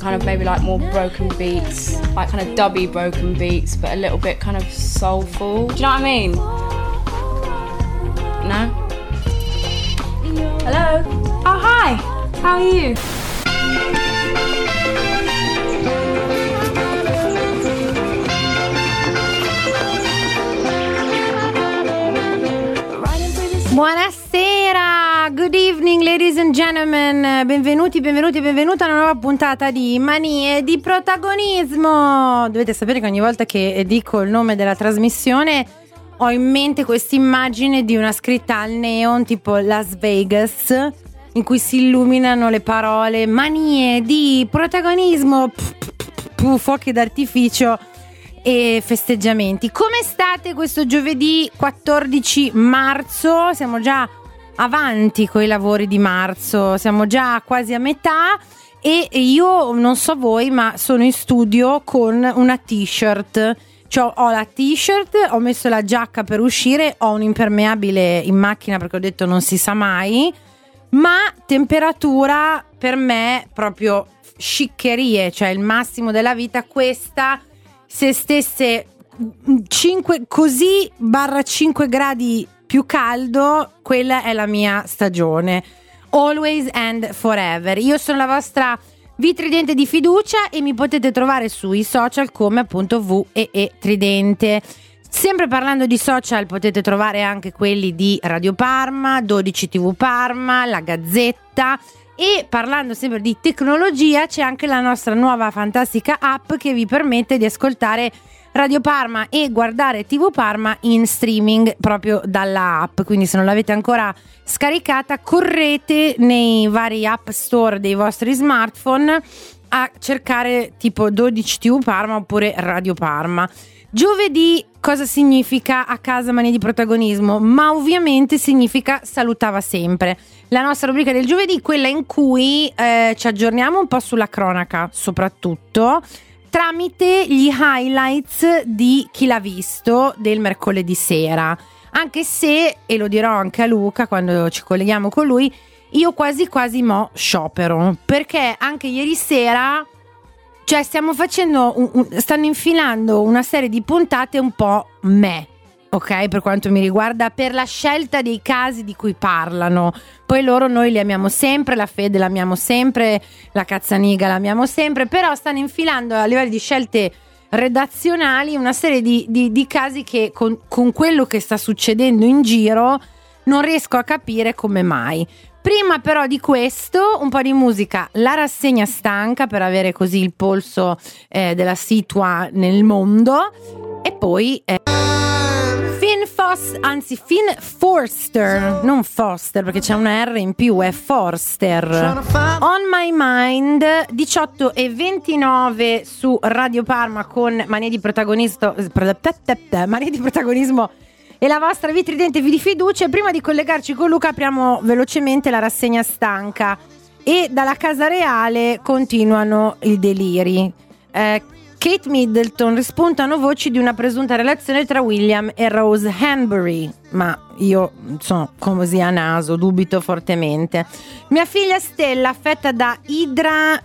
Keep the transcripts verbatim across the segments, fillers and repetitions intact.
kind of maybe like more broken beats, like kind of dubby broken beats, but a little bit kind of soulful. Do you know what I mean? No? Hello? Oh, hi! How are you? Buonasera, good evening ladies and gentlemen, benvenuti, benvenuti, benvenuta a una nuova puntata di Manie di Protagonismo. Dovete sapere che ogni volta che dico il nome della trasmissione ho in mente questa immagine di una scritta al neon tipo Las Vegas, in cui si illuminano le parole Manie di Protagonismo, puff, puff, puff, fuochi d'artificio e festeggiamenti. Come state questo giovedì quattordici marzo? Siamo già avanti con i lavori di marzo, siamo già quasi a metà e io non so voi, ma sono in studio con una t-shirt. Cioè, ho la t-shirt, ho messo la giacca per uscire, ho un impermeabile in macchina perché ho detto non si sa mai, ma temperatura per me proprio sciccherie, cioè il massimo della vita. Questa, se stesse cinque così barra cinque gradi più caldo, quella è la mia stagione, always and forever. Io sono la vostra Vitridente di fiducia e mi potete trovare sui social come appunto V E E Tridente. Sempre parlando di social, potete trovare anche quelli di Radio Parma, dodici tivù Parma, La Gazzetta. E parlando sempre di tecnologia, c'è anche la nostra nuova fantastica app che vi permette di ascoltare Radio Parma e guardare tivù Parma in streaming proprio dalla app. Quindi se non l'avete ancora scaricata, correte nei vari app store dei vostri smartphone a cercare tipo dodici tivù Parma oppure Radio Parma. Giovedì cosa significa a casa Manie di Protagonismo? Ma ovviamente significa salutava sempre. La nostra rubrica del giovedì, quella in cui eh, ci aggiorniamo un po' sulla cronaca, soprattutto tramite gli highlights di Chi l'ha visto del mercoledì sera. Anche se, e lo dirò anche a Luca quando ci colleghiamo con lui, io quasi quasi mo sciopero, perché anche ieri sera, cioè stiamo facendo un, un, stanno infilando una serie di puntate un po' me, ok, per quanto mi riguarda, per la scelta dei casi di cui parlano. Poi loro noi li amiamo sempre, la Fede l'amiamo sempre, la Cazzaniga l'amiamo sempre, però stanno infilando a livello di scelte redazionali una serie di, di, di casi che con, con quello che sta succedendo in giro non riesco a capire come mai. Prima però di questo un po' di musica, la rassegna stanca per avere così il polso eh, della situa nel mondo, e poi eh, Finn Foster, anzi Finn Forster, non Foster perché c'è una R in più, è Forster. On My Mind, diciotto e ventinove su Radio Parma con Manie di Protagonista, Manie di Protagonismo e la vostra Vitridente di fiducia. Prima di collegarci con Luca apriamo velocemente la rassegna stanca e dalla Casa Reale continuano i deliri. eh, Kate Middleton, rispuntano voci di una presunta relazione tra William e Rose Hanbury, ma io sono così a naso, dubito fortemente. Mia figlia Stella affetta da idra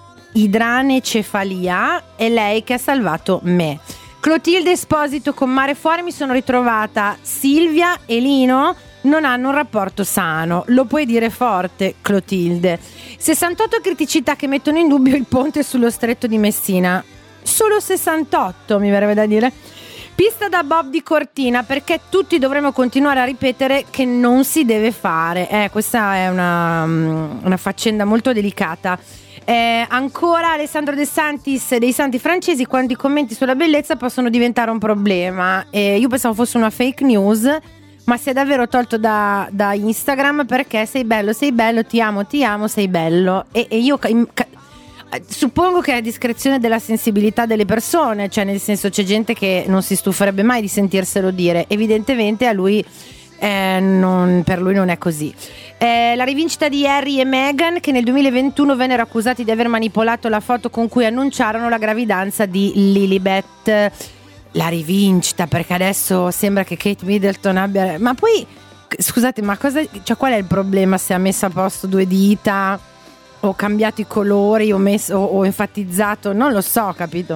idranecefalia, è lei che ha salvato me. Clotilde Esposito con Mare Fuori, mi sono ritrovata. Silvia e Lino non hanno un rapporto sano. Lo puoi dire forte, Clotilde. sessantotto criticità che mettono in dubbio il ponte sullo stretto di Messina. Solo sessantotto, mi verrebbe da dire. Pista da Bob di Cortina, perché tutti dovremo continuare a ripetere che non si deve fare. Eh, questa è una, una faccenda molto delicata. Eh, ancora Alessandro De Santis dei Santi Francesi, quanti commenti sulla bellezza possono diventare un problema. Eh, io pensavo fosse una fake news, ma si è davvero tolto da, da Instagram, perché sei bello, sei bello, ti amo, ti amo, sei bello. E, e io ca- suppongo che è a discrezione della sensibilità delle persone, cioè nel senso c'è gente che non si stuferebbe mai di sentirselo dire, evidentemente a lui eh, non, per lui non è così. Eh, la rivincita di Harry e Meghan, che nel duemilaventuno vennero accusati di aver manipolato la foto con cui annunciarono la gravidanza di Lilibet. La rivincita, perché adesso sembra che Kate Middleton abbia, ma poi scusate, ma cosa, cioè qual è il problema se ha messo a posto due dita ho cambiato i colori, ho messo, ho, ho enfatizzato, non lo so, capito?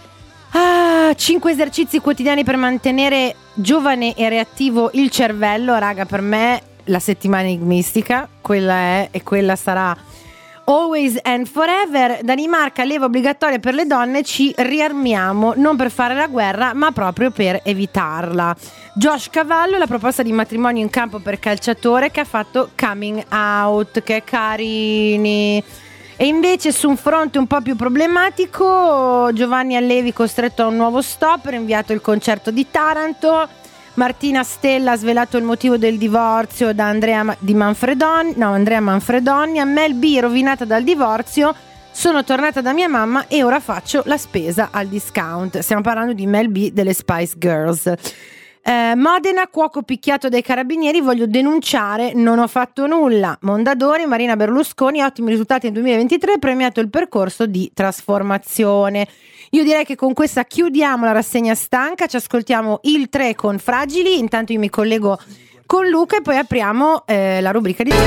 Ah, cinque esercizi quotidiani per mantenere giovane e reattivo il cervello, raga, per me la settimana enigmistica, quella è e quella sarà always and forever. Danimarca, leva obbligatoria per le donne, ci riarmiamo non per fare la guerra ma proprio per evitarla. Josh Cavallo, la proposta di matrimonio in campo per calciatore che ha fatto coming out, che carini. E invece su un fronte un po' più problematico, Giovanni Allevi costretto a un nuovo stop, rinviato il concerto di Taranto. Martina Stella ha svelato il motivo del divorzio da Andrea di Manfredoni, no, Andrea Manfredoni. A Mel B rovinata dal divorzio, sono tornata da mia mamma e ora faccio la spesa al discount. Stiamo parlando di Mel B delle Spice Girls. Eh, Modena, cuoco picchiato dai carabinieri, voglio denunciare, non ho fatto nulla. Mondadori, Marina Berlusconi, ottimi risultati nel duemilaventitré, premiato il percorso di trasformazione. Io direi che con questa chiudiamo la rassegna stanca, ci ascoltiamo il tre con Fragili, intanto io mi collego con Luca e poi apriamo eh, la rubrica di...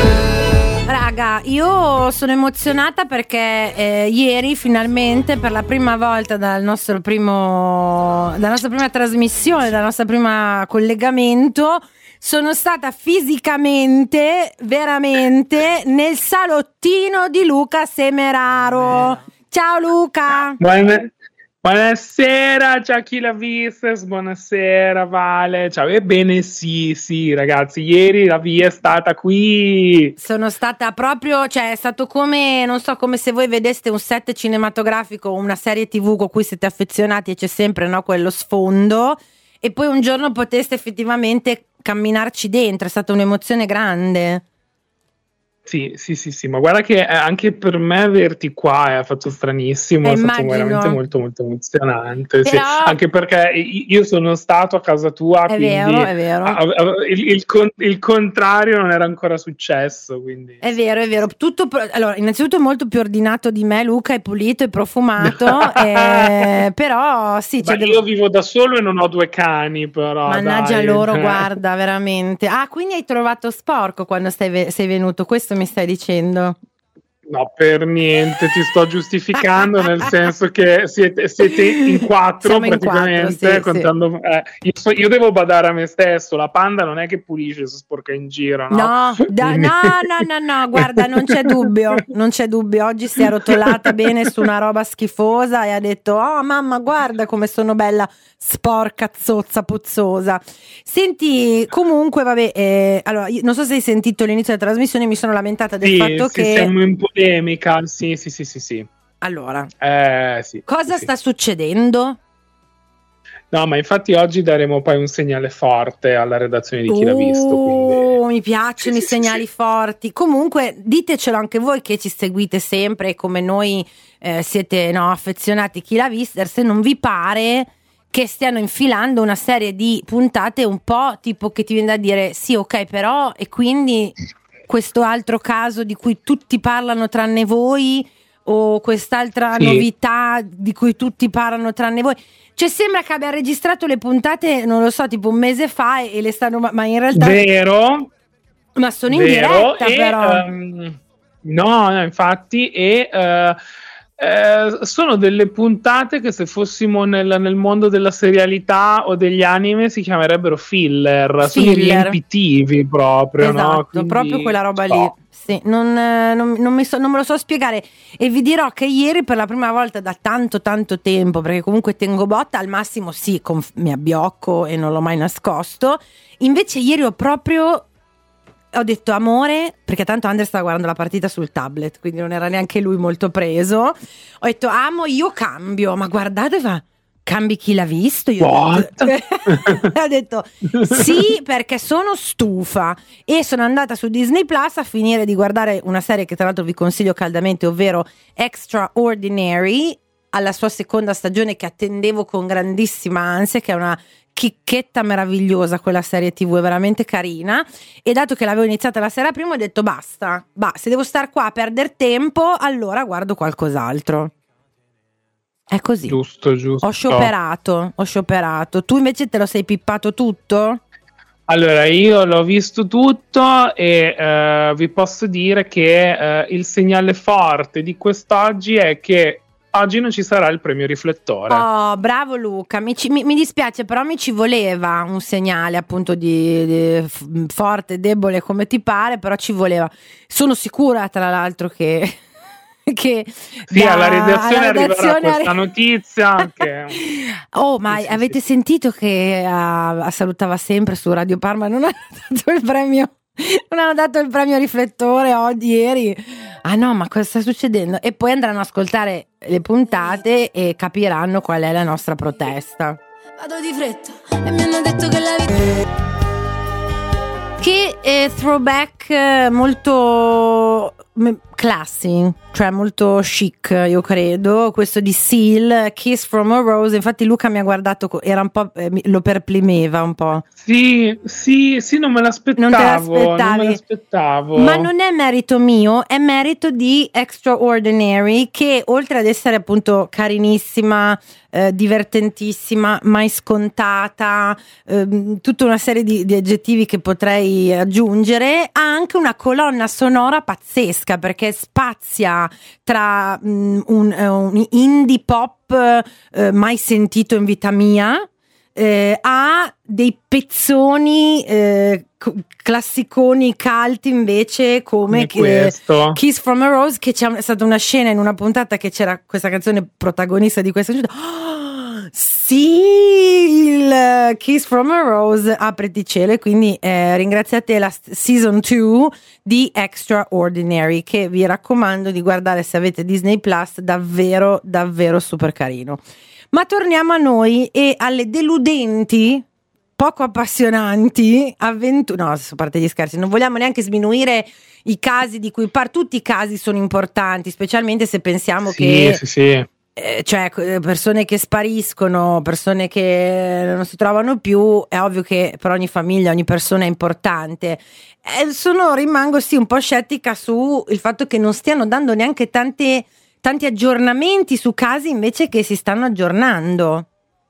Raga, io sono emozionata perché eh, ieri finalmente per la prima volta dal nostro primo dalla nostra prima trasmissione, dal nostro primo collegamento, sono stata fisicamente, veramente nel salottino di Luca Semeraro. Ciao Luca! Buona- Buonasera, ciao chi l'ha vista, buonasera Vale, ciao, ebbene sì, sì ragazzi, ieri la via è stata qui. Sono stata proprio, cioè è stato come, non so, come se voi vedeste un set cinematografico, una serie tv con cui siete affezionati e c'è sempre, no, quello sfondo, e poi un giorno poteste effettivamente camminarci dentro, è stata un'emozione grande. Sì, sì, sì, sì, ma guarda che anche per me averti qua è fatto stranissimo, eh, è stato immagino. veramente molto molto emozionante, sì. Però... anche perché io sono stato a casa tua, è quindi vero, è vero. A, a, il, il, con, il contrario non era ancora successo, quindi... È vero, è vero, tutto, allora innanzitutto molto più ordinato di me, Luca, è pulito e profumato, eh, però sì, cioè, Beh, devo... io vivo da solo e non ho due cani, però mannaggia dai. loro, guarda, veramente. Ah, quindi hai trovato sporco quando sei, sei venuto, questo mi stai dicendo? No, per niente, ti sto giustificando nel senso che siete, siete in quattro. Siamo praticamente in quattro, sì, contando, sì. Eh, io, so, io devo badare a me stesso, la Panda non è che pulisce se sporca in giro, no? No, da, no, no, no, no, guarda, non c'è dubbio, non c'è dubbio, oggi si è rotolata bene su una roba schifosa e ha detto, oh mamma guarda come sono bella, sporca, zozza, puzzosa. Senti, comunque vabbè, eh, allora, non so se hai sentito l'inizio della trasmissione, mi sono lamentata del sì, fatto sì, che... siamo in polemica, sì, sì, sì, sì, sì. Allora, eh, sì, cosa sì, sta sì. succedendo? No, ma infatti oggi daremo poi un segnale forte alla redazione di Chi oh, l'ha visto. Quindi... mi piacciono sì, i sì, segnali sì. forti. Comunque ditecelo anche voi che ci seguite sempre e come noi eh, siete no, affezionati a Chi l'ha vista, se non vi pare che stiano infilando una serie di puntate un po' tipo che ti viene da dire sì, ok, però e quindi questo altro caso di cui tutti parlano tranne voi, o quest'altra sì. novità di cui tutti parlano tranne voi, cioè sembra che abbia registrato le puntate non lo so tipo un mese fa e, e le stanno ma, ma in realtà vero ma sono in vero, diretta e, però um, no, no infatti e uh, eh, sono delle puntate che se fossimo nel, nel mondo della serialità o degli anime si chiamerebbero filler, filler. Sono i riempitivi proprio, esatto, no? Quindi, proprio quella roba so. lì. Sì, non, non, non, mi so, non me lo so spiegare e vi dirò che ieri per la prima volta da tanto tanto tempo, perché comunque tengo botta, al massimo sì, conf- mi abbiocco e non l'ho mai nascosto, invece ieri ho proprio ho detto amore, perché tanto Andre stava guardando la partita sul tablet, quindi non era neanche lui molto preso, ho detto amo, io cambio, ma guardate fa cambi Chi l'ha visto? Io ho detto, ho detto sì, perché sono stufa e sono andata su Disney Plus a finire di guardare una serie che tra l'altro vi consiglio caldamente, ovvero Extraordinary, alla sua seconda stagione che attendevo con grandissima ansia, che è una chicchetta meravigliosa, quella serie tv è veramente carina, e dato che l'avevo iniziata la sera prima ho detto basta, bah, se devo star qua a perdere tempo allora guardo qualcos'altro. È così. Giusto, giusto. Ho scioperato, ho scioperato. Tu invece te lo sei pippato tutto? Allora, io l'ho visto tutto e uh, vi posso dire che uh, il segnale forte di quest'oggi è che oggi non ci sarà il premio riflettore. Oh, bravo Luca, mi, ci, mi, mi dispiace, però mi ci voleva un segnale appunto di, di f- forte, debole, come ti pare, però ci voleva. Sono sicura tra l'altro che... che sì, da, alla redazione, alla redazione arriverà questa arri- notizia che... oh, ma sì, avete sì. sentito che uh, salutava sempre su Radio Parma, non hanno dato il premio non hanno dato il premio riflettore oggi, ieri. Ah no, ma cosa sta succedendo? E poi andranno ad ascoltare le puntate e capiranno qual è la nostra protesta. Vado di fretta e mi hanno detto che la vita... Che è throwback molto classy, cioè molto chic, io credo, questo di Seal, Kiss from a Rose. Infatti Luca mi ha guardato, era un po', eh, lo perplimeva un po'. Sì, sì, sì, non me l'aspettavo, non te l'aspettavi. Non me l'aspettavo. Ma non è merito mio, è merito di Extraordinary, che oltre ad essere appunto carinissima, eh, divertentissima, mai scontata, eh, tutta una serie di, di aggettivi che potrei aggiungere, ha anche una colonna sonora pazzesca, perché spazia tra um, un, un indie pop eh, mai sentito in vita mia, Eh, ha dei pezzoni eh, classiconi calti invece come, come eh, Kiss from a Rose, che c'è stata una scena in una puntata che c'era questa canzone protagonista di questa oh, sì, il Kiss from a Rose, apriti cielo. E quindi eh, ringraziate la season due di Extraordinary, che vi raccomando di guardare se avete Disney Plus, davvero davvero super carino. Ma torniamo a noi e alle deludenti, poco appassionanti avventure. No, a parte gli scherzi, non vogliamo neanche sminuire i casi di cui par. Tutti i casi sono importanti, specialmente se pensiamo sì, che sì, sì. Eh, cioè persone che spariscono, persone che non si trovano più. È ovvio che per ogni famiglia, ogni persona è importante. Eh, sono rimango sì un po' scettica su il fatto che non stiano dando neanche tante tanti aggiornamenti su casi invece che si stanno aggiornando.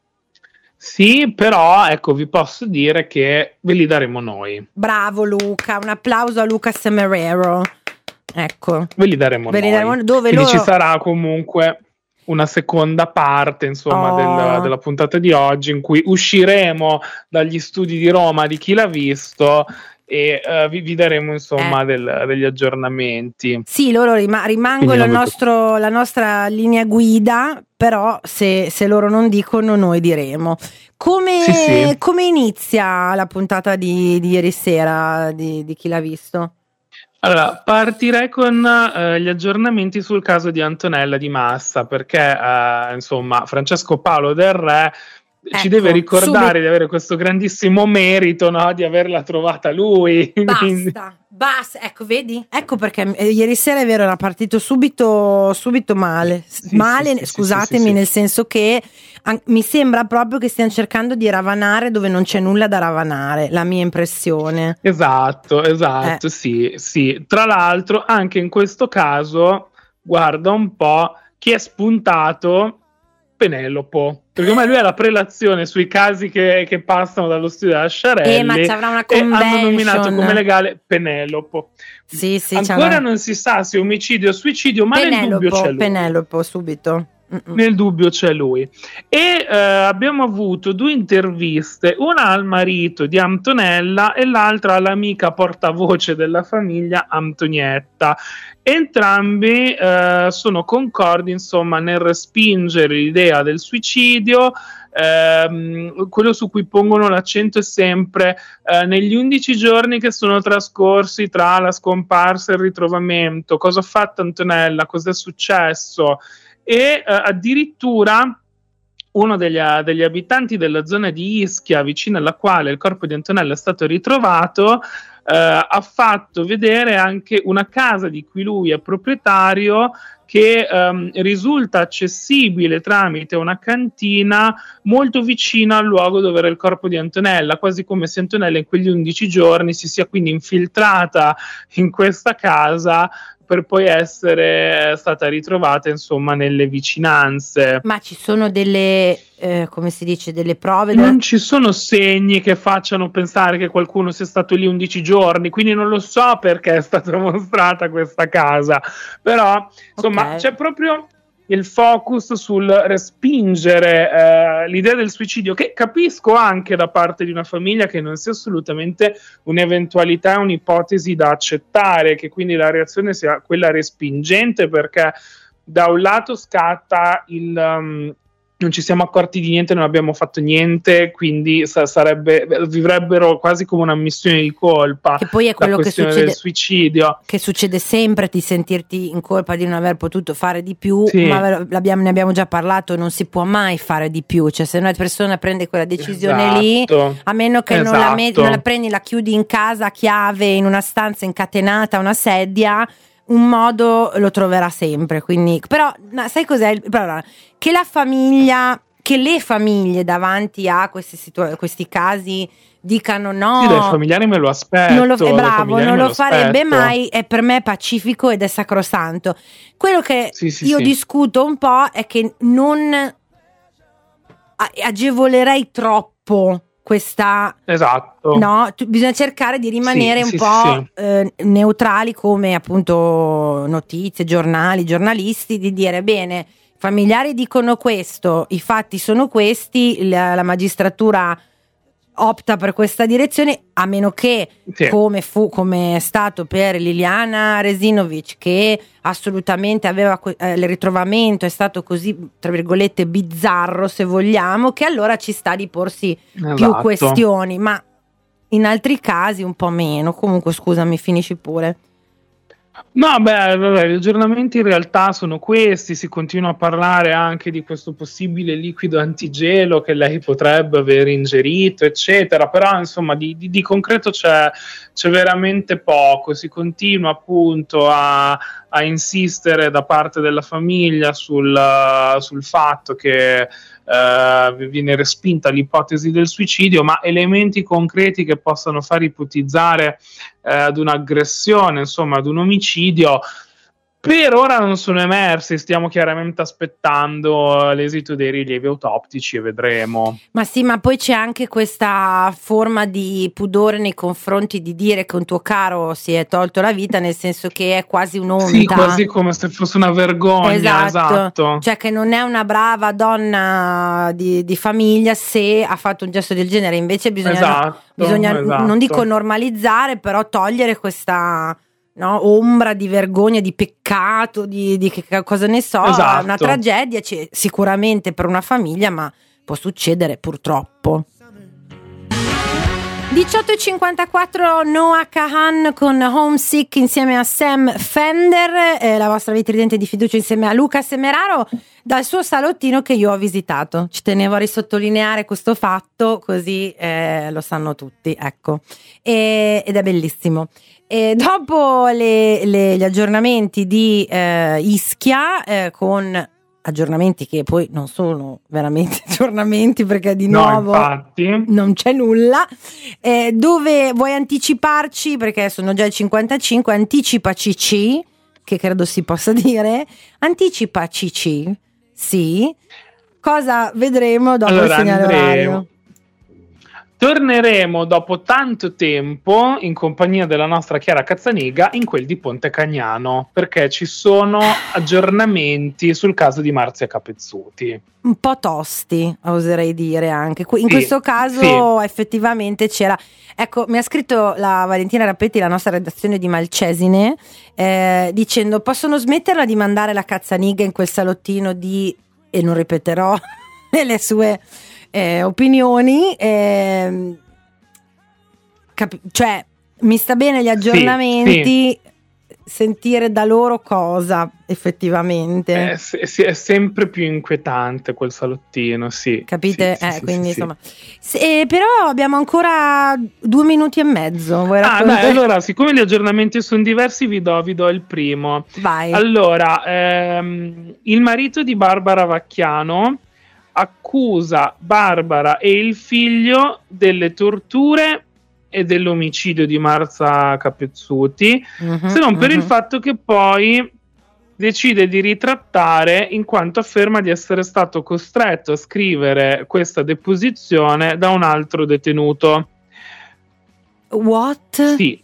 Sì, però ecco, vi posso dire che ve li daremo noi. Bravo Luca, un applauso a Luca Semerero. Ecco, ve li daremo ve noi. Li daremo, dove Quindi loro... ci sarà comunque una seconda parte, insomma, oh. del, della puntata di oggi, in cui usciremo dagli studi di Roma di Chi l'ha visto e uh, vi, vi daremo insomma eh. del, degli aggiornamenti. Sì, loro rima- rimangono il nostro, la nostra linea guida, però se, se loro non dicono noi diremo. Come, sì, sì. come inizia la puntata di, di ieri sera di, di Chi l'ha visto? Allora, partirei con uh, gli aggiornamenti sul caso di Antonella Di Massa, perché uh, insomma Francesco Paolo Del Re ecco, ci deve ricordare subito. di avere questo grandissimo merito, no? Di averla trovata lui. Basta, basta, ecco, vedi? Ecco perché eh, ieri sera è vero, era partito subito, subito male, sì, male, sì, scusatemi, sì, sì, nel sì. senso che an- mi sembra proprio che stiano cercando di ravanare dove non c'è nulla da ravanare, la mia impressione. Esatto, esatto, eh. sì, sì. Tra l'altro, anche in questo caso, guarda un po' chi è spuntato. Penelope, perché ormai lui ha la prelazione sui casi che, che passano dallo studio della Sciarelli, eh, ma ci avrà una e convention. hanno nominato come legale Penelope. Sì, sì, ancora non si sa se omicidio o suicidio, ma Penelope, nel dubbio c'è lui. Penelope subito. Mm-mm. Nel dubbio c'è lui. E eh, abbiamo avuto due interviste, una al marito di Antonella e l'altra all'amica portavoce della famiglia Antonietta. Entrambi eh, sono concordi, insomma, nel respingere l'idea del suicidio. Ehm, quello su cui pongono l'accento è sempre eh, negli undici giorni che sono trascorsi tra la scomparsa e il ritrovamento. Cosa ha fatto Antonella? Cosa è successo? E eh, addirittura uno degli, degli abitanti della zona di Ischia, vicino alla quale il corpo di Antonella è stato ritrovato, eh, ha fatto vedere anche una casa di cui lui è proprietario, che ehm, risulta accessibile tramite una cantina molto vicina al luogo dove era il corpo di Antonella, quasi come se Antonella in quegli undici giorni si sia quindi infiltrata in questa casa per poi essere stata ritrovata insomma nelle vicinanze. Ma ci sono delle, eh, come si dice, delle prove? Non della- ci sono segni che facciano pensare che qualcuno sia stato lì undici giorni, quindi non lo so perché è stata mostrata questa casa, però insomma Ok. c'è proprio il focus sul respingere eh, l'idea del suicidio, che capisco anche da parte di una famiglia che non sia assolutamente un'eventualità, un'ipotesi da accettare, che quindi la reazione sia quella respingente, perché da un lato scatta il um, non ci siamo accorti di niente, non abbiamo fatto niente, quindi sa- sarebbe vivrebbero quasi come una missione di colpa. Che poi è quello la che questione succede, del suicidio. che succede sempre, di sentirti in colpa di non aver potuto fare di più, Sì. ma ve- l'abbiamo- ne abbiamo già parlato, non si può mai fare di più, cioè se una persona prende quella decisione lì, Esatto. a meno che non, la met- Esatto. non la prendi, la chiudi in casa a chiave in una stanza incatenata a una sedia, un modo lo troverà sempre. Quindi, però, no, sai cos'è? Il- però, che la famiglia, che le famiglie davanti a questi, situa- questi casi dicano no, Sì, dai familiari me lo aspetto. non lo, è dai bravo, familiari non me lo farebbe aspetto. mai, è per me pacifico ed è sacrosanto. Quello che Sì, sì, io sì. discuto un po' è che non a- agevolerei troppo questa, Esatto. no, tu- bisogna cercare di rimanere Sì, un sì, po' sì. eh, neutrali come appunto notizie, giornali, giornalisti, di dire bene, i familiari dicono questo, i fatti sono questi, la, la magistratura opta per questa direzione, a meno che Sì. come fu, come è stato per Liliana Resinovic, che assolutamente aveva que- eh, il ritrovamento è stato così tra virgolette bizzarro, se vogliamo, che allora ci sta di porsi più Esatto. questioni, ma in altri casi un po' meno. Comunque scusami, finisci pure. No, beh, vabbè, gli aggiornamenti in realtà sono questi, si continua a parlare anche di questo possibile liquido antigelo che lei potrebbe aver ingerito, eccetera, però insomma di, di- di concreto c'è, c'è veramente poco, si continua appunto a, a insistere da parte della famiglia sul, sul fatto che eh, viene respinta l'ipotesi del suicidio, ma elementi concreti che possano far ipotizzare eh, ad un'aggressione, insomma ad un omicidio, per ora non sono emersi. Stiamo chiaramente aspettando l'esito dei rilievi autoptici e vedremo. Ma sì, ma poi c'è anche questa forma di pudore nei confronti di dire che un tuo caro si è tolto la vita, nel senso che è quasi un'onta. Sì, quasi come se fosse una vergogna. Esatto. Esatto. Cioè che non è una brava donna di, di famiglia se ha fatto un gesto del genere, invece bisogna, Esatto, bisogna esatto. non dico normalizzare, però togliere questa, no, ombra di vergogna, di peccato, di, di che cosa ne so. Esatto. È una tragedia, c'è sicuramente per una famiglia, ma può succedere purtroppo. diciotto e cinquantaquattro, Noah Kahan con Homesick insieme a Sam Fender, eh, la vostra vitridente di fiducia insieme a Luca Semeraro dal suo salottino che io ho visitato. Ci tenevo a risottolineare questo fatto, così eh, lo sanno tutti, ecco. E, ed è bellissimo. E dopo le, le, gli aggiornamenti di eh, Ischia, eh, con aggiornamenti che poi non sono veramente aggiornamenti, perché di No, nuovo infatti. non c'è nulla, eh, dove vuoi anticiparci, perché sono già il cinquantacinque, anticipa C C, che credo si possa dire, anticipa C C, sì, cosa vedremo dopo Allora, il segnale andremo. orario. Torneremo dopo tanto tempo in compagnia della nostra Chiara Cazzaniga in quel di Ponte Cagnano, perché ci sono aggiornamenti sul caso di Marzia Capezzuti. Un po' tosti, oserei dire anche. In Sì, questo caso sì. effettivamente c'era. Ecco, mi ha scritto la Valentina Rappetti, la nostra redazione di Malcesine, eh, dicendo: possono smetterla di mandare la Cazzaniga in quel salottino di, e non ripeterò le sue eh, opinioni, eh, capi- cioè mi sta bene gli aggiornamenti, sentire da loro cosa effettivamente. È, se- se- è sempre più inquietante quel salottino, sì. Capite? Sì, sì, eh, sì, quindi sì, sì. insomma. Se- eh, però abbiamo ancora due minuti e mezzo. Vuoi Ah, raccontare? dai, allora, siccome gli aggiornamenti sono diversi, vi do, vi do il primo. Vai. Allora, ehm, il marito di Barbara Vacchiano accusa Barbara e il figlio delle torture e dell'omicidio di Marza Capezzuti, Mhm, se non per il mhm. fatto che poi decide di ritrattare in quanto afferma di essere stato costretto a scrivere questa deposizione da un altro detenuto. What? Sì.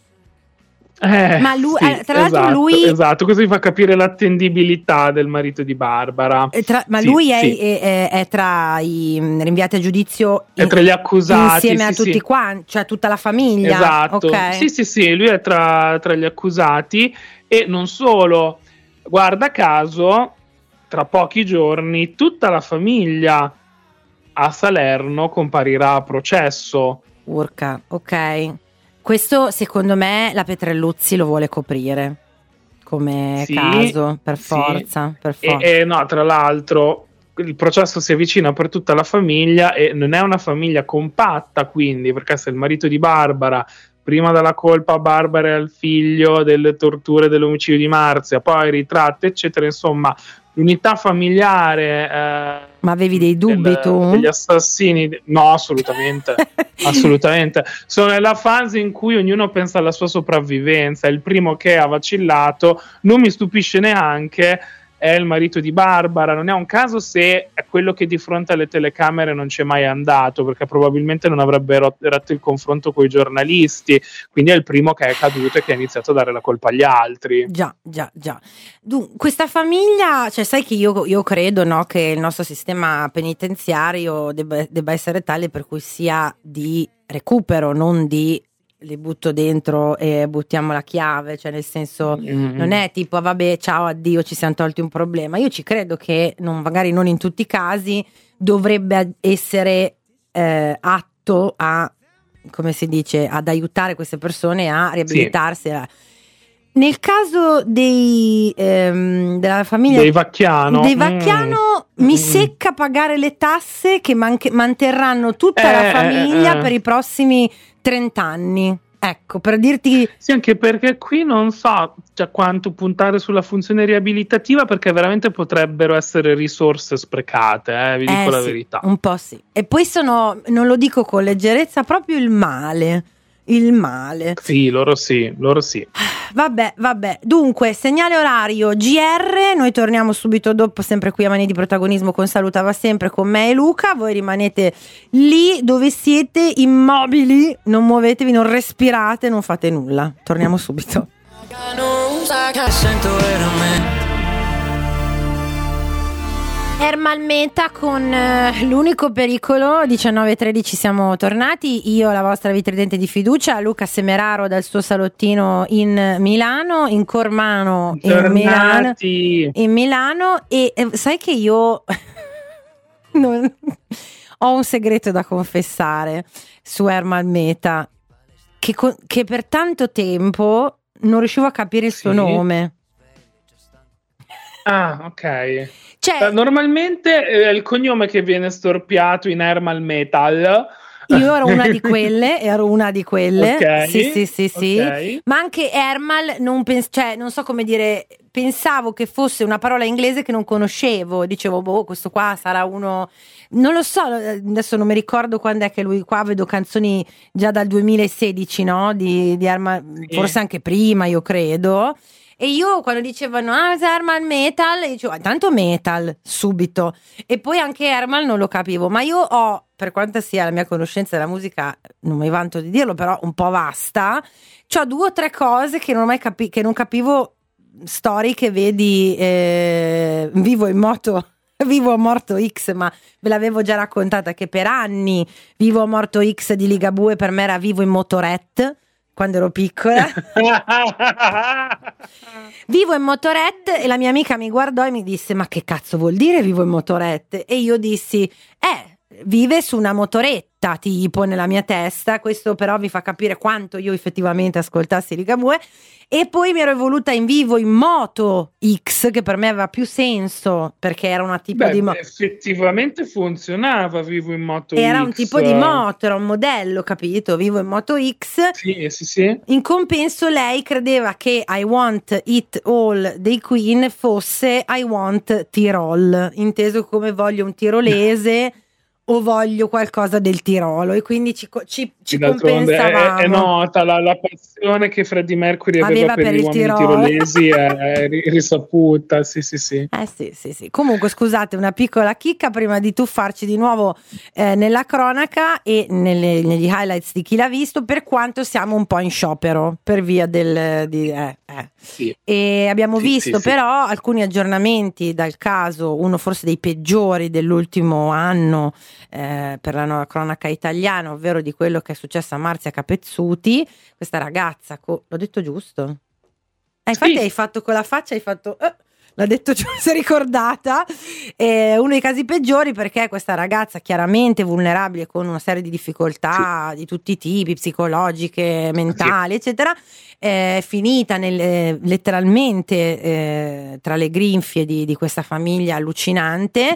Eh, Ma lui- sì, eh, tra l'altro esatto, lui- esatto, questo vi fa capire l'attendibilità del marito di Barbara. E tra- ma Sì, lui è, sì. è- è- è tra i mm, rinviati a giudizio È tra gli accusati, insieme a sì, tutti sì. quanti, cioè tutta la famiglia. Esatto, Ok. sì sì sì, lui è tra, tra gli accusati e non solo, guarda caso, tra pochi giorni tutta la famiglia a Salerno comparirà a processo. Urca, ok. Questo secondo me la Petrelluzzi lo vuole coprire come Sì, caso, per sì. forza, per E, forza. e no, tra l'altro il processo si avvicina per tutta la famiglia e non è una famiglia compatta, quindi, perché se il marito di Barbara prima dalla colpa a Barbara e al figlio delle torture dell'omicidio di Marzia, poi ritratte eccetera, insomma l'unità familiare eh, Ma avevi dei dubbi del- tu? degli assassini, no, assolutamente. Assolutamente, sono nella fase in cui ognuno pensa alla sua sopravvivenza. Il primo che ha vacillato, non mi stupisce neanche, è il marito di Barbara. Non è un caso se è quello che di fronte alle telecamere non c'è mai andato, perché probabilmente non avrebbe rot- retto il confronto con i giornalisti, quindi è il primo che è caduto e che ha iniziato a dare la colpa agli altri. Già, già, già. Dun- questa famiglia, cioè sai che io, io credo, no, che il nostro sistema penitenziario debba, debba essere tale per cui sia di recupero, non di li butto dentro e buttiamo la chiave, cioè nel senso Mm. non è tipo "Ah, vabbè ciao addio ci siamo tolti un problema". Io ci credo che non, magari non in tutti i casi dovrebbe essere eh, atto a, come si dice, ad aiutare queste persone a riabilitarsi. Nel caso dei ehm, della famiglia Dei Vacchiano, dei mm. Vacchiano mi Mm. secca pagare le tasse che manche- manterranno tutta la Eh, famiglia eh, eh. per i prossimi trenta anni. Ecco, per dirti. Sì, anche perché qui non so cioè, quanto puntare sulla funzione riabilitativa, perché veramente potrebbero essere risorse sprecate, eh, vi dico Eh la sì, verità. un po' sì. E poi sono, non lo dico con leggerezza, proprio il male. Il male. Sì, loro sì, loro sì. Vabbè, vabbè. Dunque, segnale orario G R. Noi torniamo subito dopo, sempre qui a Mani di Protagonismo con Salutava Sempre con me e Luca. Voi rimanete lì dove siete, immobili, non muovetevi, non respirate, non fate nulla. Torniamo subito. Ermal Meta con eh, l'unico pericolo. Diciannove e tredici siamo tornati. Io, la vostra vitridente di fiducia, Luca Semeraro dal suo salottino in Milano, in Cormano in Milano, Tornati. in Milano. E eh, sai che io non- ho un segreto da confessare su Ermal Meta, che, co- che per tanto tempo non riuscivo a capire il suo Sì. nome. Ah, ok. Cioè, Eh, Normalmente è il cognome che viene storpiato in Ermal Metal. io ero una di quelle, ero una di quelle. Ok, Sì, sì, sì, sì. ok. Ma anche Ermal non pens- cioè, non so come dire, pensavo che fosse una parola inglese che non conoscevo. Dicevo, boh, questo qua sarà uno, non lo so, adesso non mi ricordo quando è che lui qua, vedo canzoni già dal duemilasedici, no? Di, di Ermal, Sì. forse anche prima, io credo. E io quando dicevano ah, Ermal Metal, io dicevo ah, tanto metal subito. E poi anche Ermal non lo capivo, ma io ho, per quanto sia la mia conoscenza della musica, non mi vanto di dirlo, però un po' vasta, c'ho due o tre cose che non ho mai capi- che non capivo, storie che vedi eh, Vivo in moto. Vivo o morto X, ma ve l'avevo già raccontata che per anni Vivo o morto X di Ligabue per me era Vivo in motorette quando ero piccola. Vivo in motorette, e la mia amica mi guardò e mi disse ma che cazzo vuol dire vivo in motorette? E io dissi eh vive su una motoretta tipo nella mia testa. Questo però vi fa capire quanto io effettivamente ascoltassi Ligabue. E poi mi ero evoluta in Vivo in moto X, che per me aveva più senso perché era una tipo Beh, di moto. effettivamente funzionava Vivo in moto Era X. un tipo di moto, era un modello, capito? Vivo in moto X. Sì, sì, sì. In compenso lei credeva che I Want It All dei Queen fosse I Want Tirol, inteso come voglio un tirolese o voglio qualcosa del Tirolo, e quindi ci, co- ci, ci D'altronde è, compensavamo. è nota la, la passione che Freddie Mercury aveva, Aveva per, per gli il uomini Tirolo. tirolesi, è, è ri- risaputa, sì sì sì. Eh sì, sì, sì. Comunque, scusate, una piccola chicca prima di tuffarci di nuovo eh, nella cronaca e nelle- negli highlights di Chi l'ha visto, per quanto siamo un po' in sciopero per via del di, eh, eh. Sì. E abbiamo Sì, visto sì, sì. però alcuni aggiornamenti dal caso, uno forse dei peggiori dell'ultimo anno eh, per la nuova cronaca italiana, ovvero di quello che è successo a Marzia Capezzuti, questa ragazza, co- l'ho detto giusto? Eh, infatti Sì. hai fatto con la faccia, hai fatto... eh, l'ha detto giù, si è ricordata. È uno dei casi peggiori, perché questa ragazza chiaramente vulnerabile, con una serie di difficoltà di tutti i tipi, psicologiche, mentali, eccetera, è finita nel, eh, letteralmente eh, tra le grinfie di, di questa famiglia allucinante,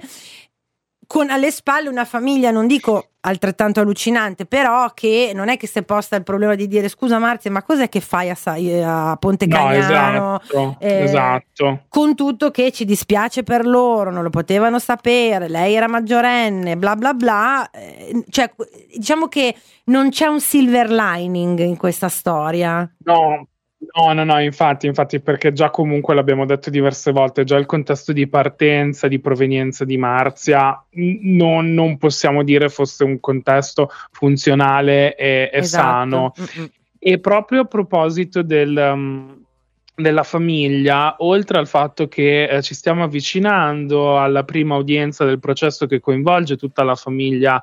con alle spalle una famiglia, non dico altrettanto allucinante, però che non è che si è posta il problema di dire: scusa Marzia, ma cos'è che fai a, Sa- a Ponte No, Cagnano? esatto, Eh, esatto. Con tutto che ci dispiace per loro, non lo potevano sapere, lei era maggiorenne, bla bla bla, eh, cioè diciamo che non c'è un silver lining in questa storia. No, no, no, no, infatti, infatti, perché già comunque l'abbiamo detto diverse volte, già il contesto di partenza, di provenienza di Marzia, n- non, non possiamo dire fosse un contesto funzionale e, e Esatto. sano. Mm-mm. E proprio a proposito del, um, della famiglia, oltre al fatto che eh, ci stiamo avvicinando alla prima udienza del processo che coinvolge tutta la famiglia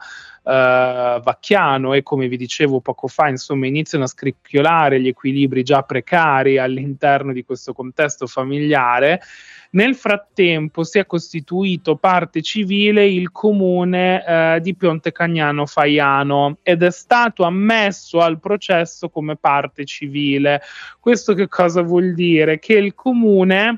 Uh, Vacchiano, e come vi dicevo poco fa, insomma, iniziano a scricchiolare gli equilibri già precari all'interno di questo contesto familiare. Nel frattempo si è costituito parte civile il comune uh, di Ponte Cagnano Faiano ed è stato ammesso al processo come parte civile. Questo che cosa vuol dire? Che il comune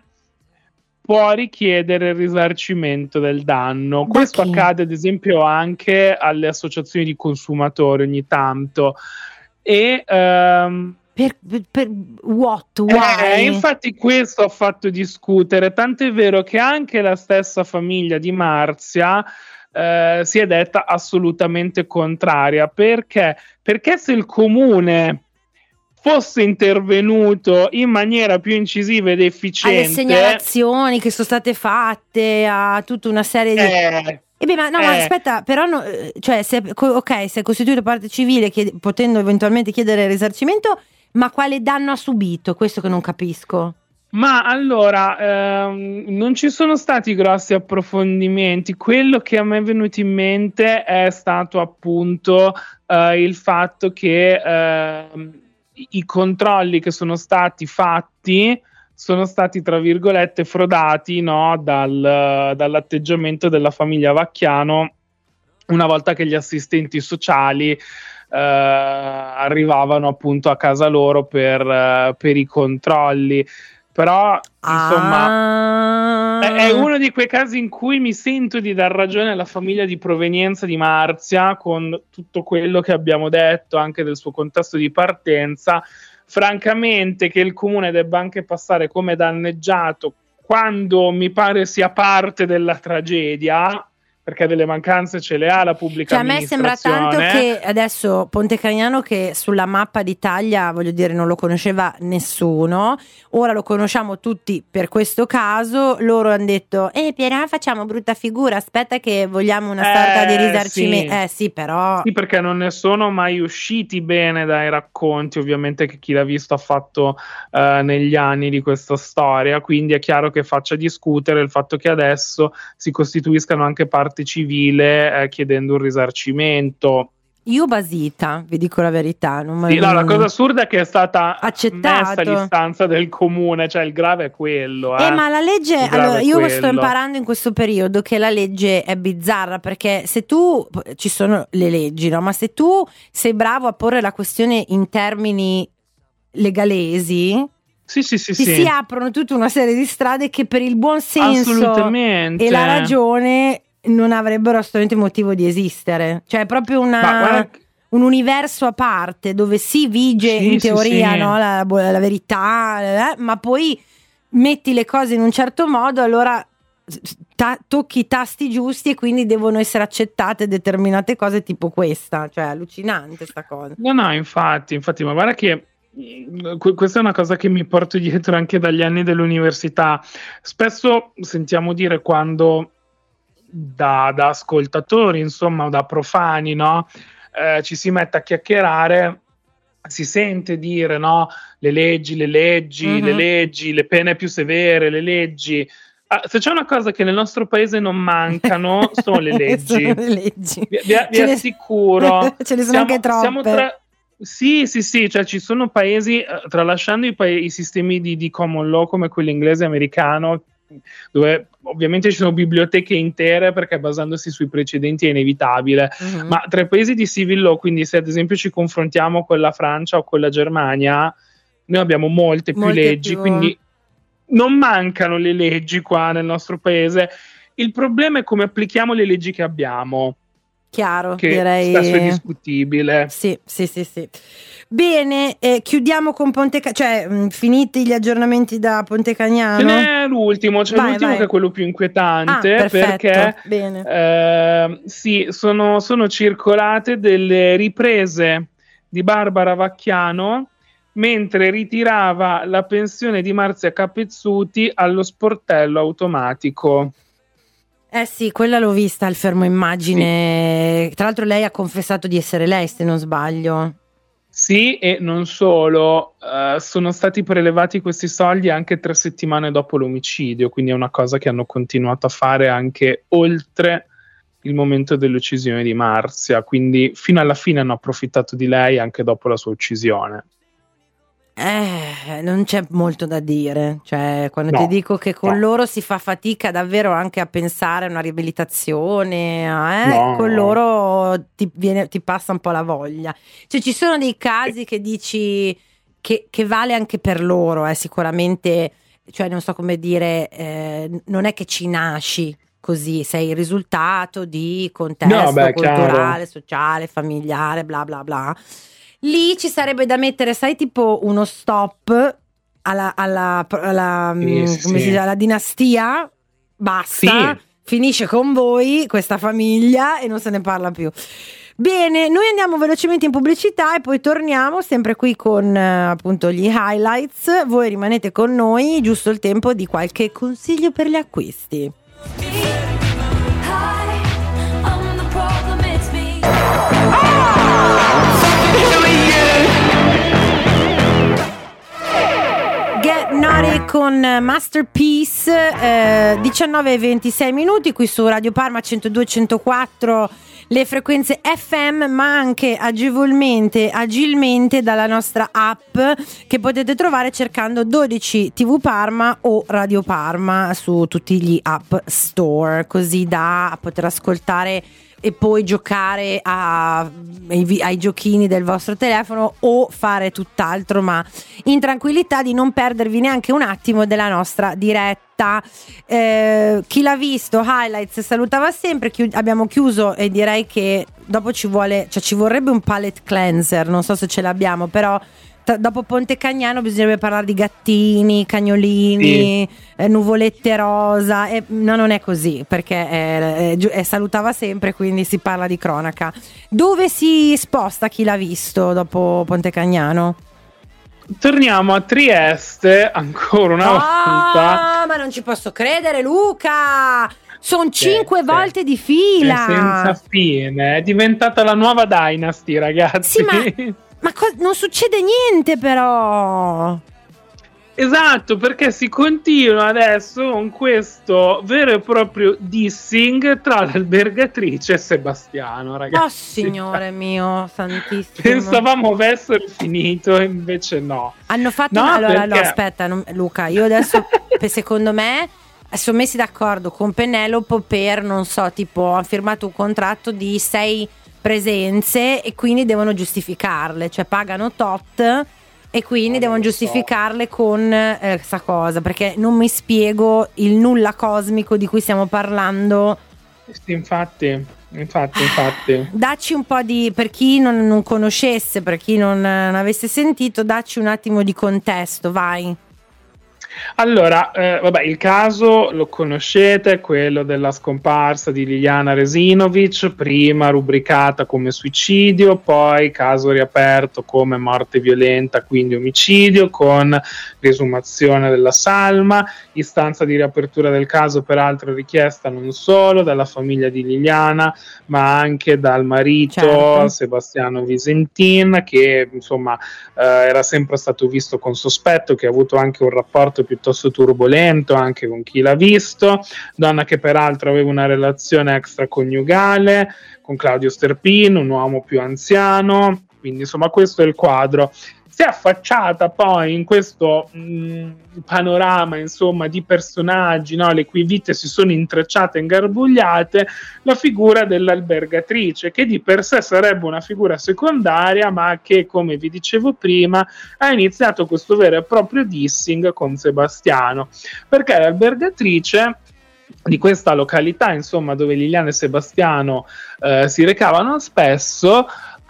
può richiedere il risarcimento del danno. Da Questo chi? accade ad esempio anche alle associazioni di consumatori ogni tanto. E ehm, Per, per, per what? eh, Why? infatti questo ha fatto discutere, tant'è vero che anche la stessa famiglia di Marzia eh, si è detta assolutamente contraria. Perché? Perché se il comune fosse intervenuto in maniera più incisiva ed efficiente, Alle segnalazioni che sono state fatte, a tutta una serie di... eh, E beh, ma no, eh, ma aspetta, però no, eh, cioè, se, co- ok, se è costituito parte civile, chied- potendo eventualmente chiedere il risarcimento, ma quale danno ha subito? Questo che non capisco. Ma allora, ehm, non ci sono stati grossi approfondimenti. Quello che a me è venuto in mente è stato appunto eh, il fatto che ehm, i i controlli che sono stati fatti sono stati, tra virgolette, frodati, no, dal, dall'atteggiamento della famiglia Vacchiano una volta che gli assistenti sociali eh, arrivavano appunto a casa loro per, eh, per i controlli. Però, insomma, Ah. è, è uno di quei casi in cui mi sento di dar ragione alla famiglia di provenienza di Marzia, con tutto quello che abbiamo detto anche del suo contesto di partenza. Francamente, che il comune debba anche passare come danneggiato quando mi pare sia parte della tragedia, perché delle mancanze ce le ha la pubblica Cioè, a me sembra tanto amministrazione. che adesso Ponte Cagnano, che sulla mappa d'Italia, voglio dire, non lo conosceva nessuno, ora lo conosciamo tutti per questo caso. Loro hanno detto: eh Piera, facciamo brutta figura, aspetta che vogliamo una sorta di Eh, risarcimento. sì. Eh sì, però Sì, perché non ne sono mai usciti bene dai racconti, ovviamente, che chi l'ha visto ha fatto eh, negli anni di questa storia, quindi è chiaro che faccia discutere il fatto che adesso si costituiscano anche parte civile eh, chiedendo un risarcimento. io basita, vi dico la verità, non me Sì, no, la non- cosa assurda è che è stata Accettato. messa all'istanza del comune, cioè il grave è quello. Eh, Eh, ma la legge, Il grave allora è io quello. sto imparando in questo periodo che la legge è bizzarra, perché se tu, ci sono le leggi, no? Ma se tu sei bravo a porre la questione in termini legalesi, Sì, sì, sì, ti sì. si aprono tutta una serie di strade che per il buon senso Assolutamente. e la ragione non avrebbero assolutamente motivo di esistere. Cioè è proprio una... Ma guarda, un universo a parte dove si vige Sì, in sì, teoria, sì. no, la, la verità, eh, ma poi metti le cose in un certo modo, allora ta- tocchi i tasti giusti e quindi devono essere accettate determinate cose tipo questa, cioè allucinante sta cosa. No, no, infatti, infatti, ma guarda che que- questa è una cosa che mi porto dietro anche dagli anni dell'università. Spesso sentiamo dire quando da, da ascoltatori, insomma, o da profani, no? Eh, ci si mette a chiacchierare, si sente dire, no? Le leggi, le leggi, Mhm. le leggi, le pene più severe, le leggi. Ah, se c'è una cosa che nel nostro paese non mancano, sono le leggi. Sono le leggi. Vi, vi- vi Ce ne- assicuro. ce ne sono anche troppe. siamo tra- Sì, sì, sì, cioè ci sono paesi, eh, tralasciando i, pa- i sistemi di, di common law come quello inglese e americano, dove ovviamente ci sono biblioteche intere perché basandosi sui precedenti è inevitabile, Mhm. ma tra i paesi di civil law, quindi se ad esempio ci confrontiamo con la Francia o con la Germania, noi abbiamo molte più Molte leggi, più. quindi non mancano le leggi qua nel nostro paese. Il problema è come applichiamo le leggi che abbiamo, Chiaro, che direi. spesso è discutibile. Sì, sì, sì, sì. Bene, eh, chiudiamo con Ponte Ca- cioè mh, finiti gli aggiornamenti da Ponte Ce Cagnano. n'è l'ultimo, c'è Vai, l'ultimo vai. che è quello più inquietante, Ah, perfetto, perché bene. eh, sì, sono, sono circolate delle riprese di Barbara Vacchiano mentre ritirava la pensione di Marzia Capezzuti allo sportello automatico. Eh sì, quella l'ho vista al fermo immagine. Tra l'altro lei ha confessato di essere lei, se non sbaglio. Sì, e non solo, eh, sono stati prelevati questi soldi anche tre settimane dopo l'omicidio, quindi è una cosa che hanno continuato a fare anche oltre il momento dell'uccisione di Marzia, quindi fino alla fine hanno approfittato di lei anche dopo la sua uccisione. Eh, non c'è molto da dire, cioè quando No, ti dico che con no. loro si fa fatica davvero anche a pensare a una riabilitazione, eh, No. con loro ti, viene, ti passa un po' la voglia. Cioè ci sono dei casi che dici che, che vale anche per loro, eh, sicuramente, cioè non so come dire, eh, non è che ci nasci così, sei il risultato di contesto No, beh, culturale, sociale, familiare, bla bla bla. Lì ci sarebbe da mettere, sai, tipo uno stop alla, alla, alla, Sì, mm, sì, come si sì. dice, alla dinastia, basta, Sì. finisce con voi questa famiglia e non se ne parla più. Bene, noi andiamo velocemente in pubblicità e poi torniamo sempre qui con eh, appunto gli highlights. Voi rimanete con noi, giusto il tempo di qualche consiglio per gli acquisti. Get Naughty con Masterpiece, eh, diciannove e ventisei minuti qui su Radio Parma centodue e centoquattro, le frequenze F M, ma anche agevolmente, agilmente dalla nostra app che potete trovare cercando dodici tivù Parma o Radio Parma su tutti gli app store, così da poter ascoltare e poi giocare a, ai, vi- ai giochini del vostro telefono o fare tutt'altro, ma in tranquillità, di non perdervi neanche un attimo della nostra diretta. Eh, chi l'ha visto, Highlights salutava sempre. Chi- abbiamo chiuso e direi che dopo ci vuole, cioè ci vorrebbe un palette cleanser, non so se ce l'abbiamo, però t- dopo Ponte Cagnano bisognerebbe parlare di gattini, cagnolini, eh, nuvolette rosa, e no, non è così, perché è, è giu- è salutava sempre, quindi si parla di cronaca. Dove si sposta chi l'ha visto dopo Ponte Cagnano? Torniamo a Trieste ancora una volta. Ah, ma non ci posso credere, Luca! Sono cinque sì. volte di È fila. senza fine, è diventata la nuova Dynasty, ragazzi. Sì, ma, ma co- non succede niente però. Esatto, perché si continua adesso con questo vero e proprio dissing tra l'albergatrice e Sebastiano, ragazzi. Oh signore mio, santissimo. Pensavamo avessero finito, invece no. Hanno fatto No, una- allora, perché- no, aspetta, non- Luca, io adesso per- secondo me sono messi d'accordo con Penelope per, non so, tipo hanno firmato un contratto di sei presenze e quindi devono giustificarle, cioè pagano tot e quindi Ah, devono non lo so. giustificarle con eh, sta cosa, perché non mi spiego il nulla cosmico di cui stiamo parlando. Sì, infatti, infatti, infatti. Dacci un po' di, per chi non, non conoscesse, per chi non, non avesse sentito, dacci un attimo di contesto, vai. Allora, eh, vabbè, il caso lo conoscete, quello della scomparsa di Liliana Resinovic, prima rubricata come suicidio, poi caso riaperto come morte violenta, quindi omicidio, con riesumazione della salma, istanza di riapertura del caso peraltro richiesta non solo dalla famiglia di Liliana, ma anche dal marito, certo, Sebastiano Visentin, che insomma eh, era sempre stato visto con sospetto, che ha avuto anche un rapporto piuttosto turbolento anche con chi l'ha visto, donna che peraltro aveva una relazione extraconiugale con Claudio Sterpin, un uomo più anziano, quindi insomma questo è il quadro. Si è affacciata poi in questo mh, panorama insomma di personaggi, no, le cui vite si sono intrecciate e ingarbugliate, la figura dell'albergatrice, che di per sé sarebbe una figura secondaria, ma che, come vi dicevo prima, ha iniziato questo vero e proprio dissing con Sebastiano, perché l'albergatrice di questa località, insomma, dove Liliana e Sebastiano eh, si recavano spesso,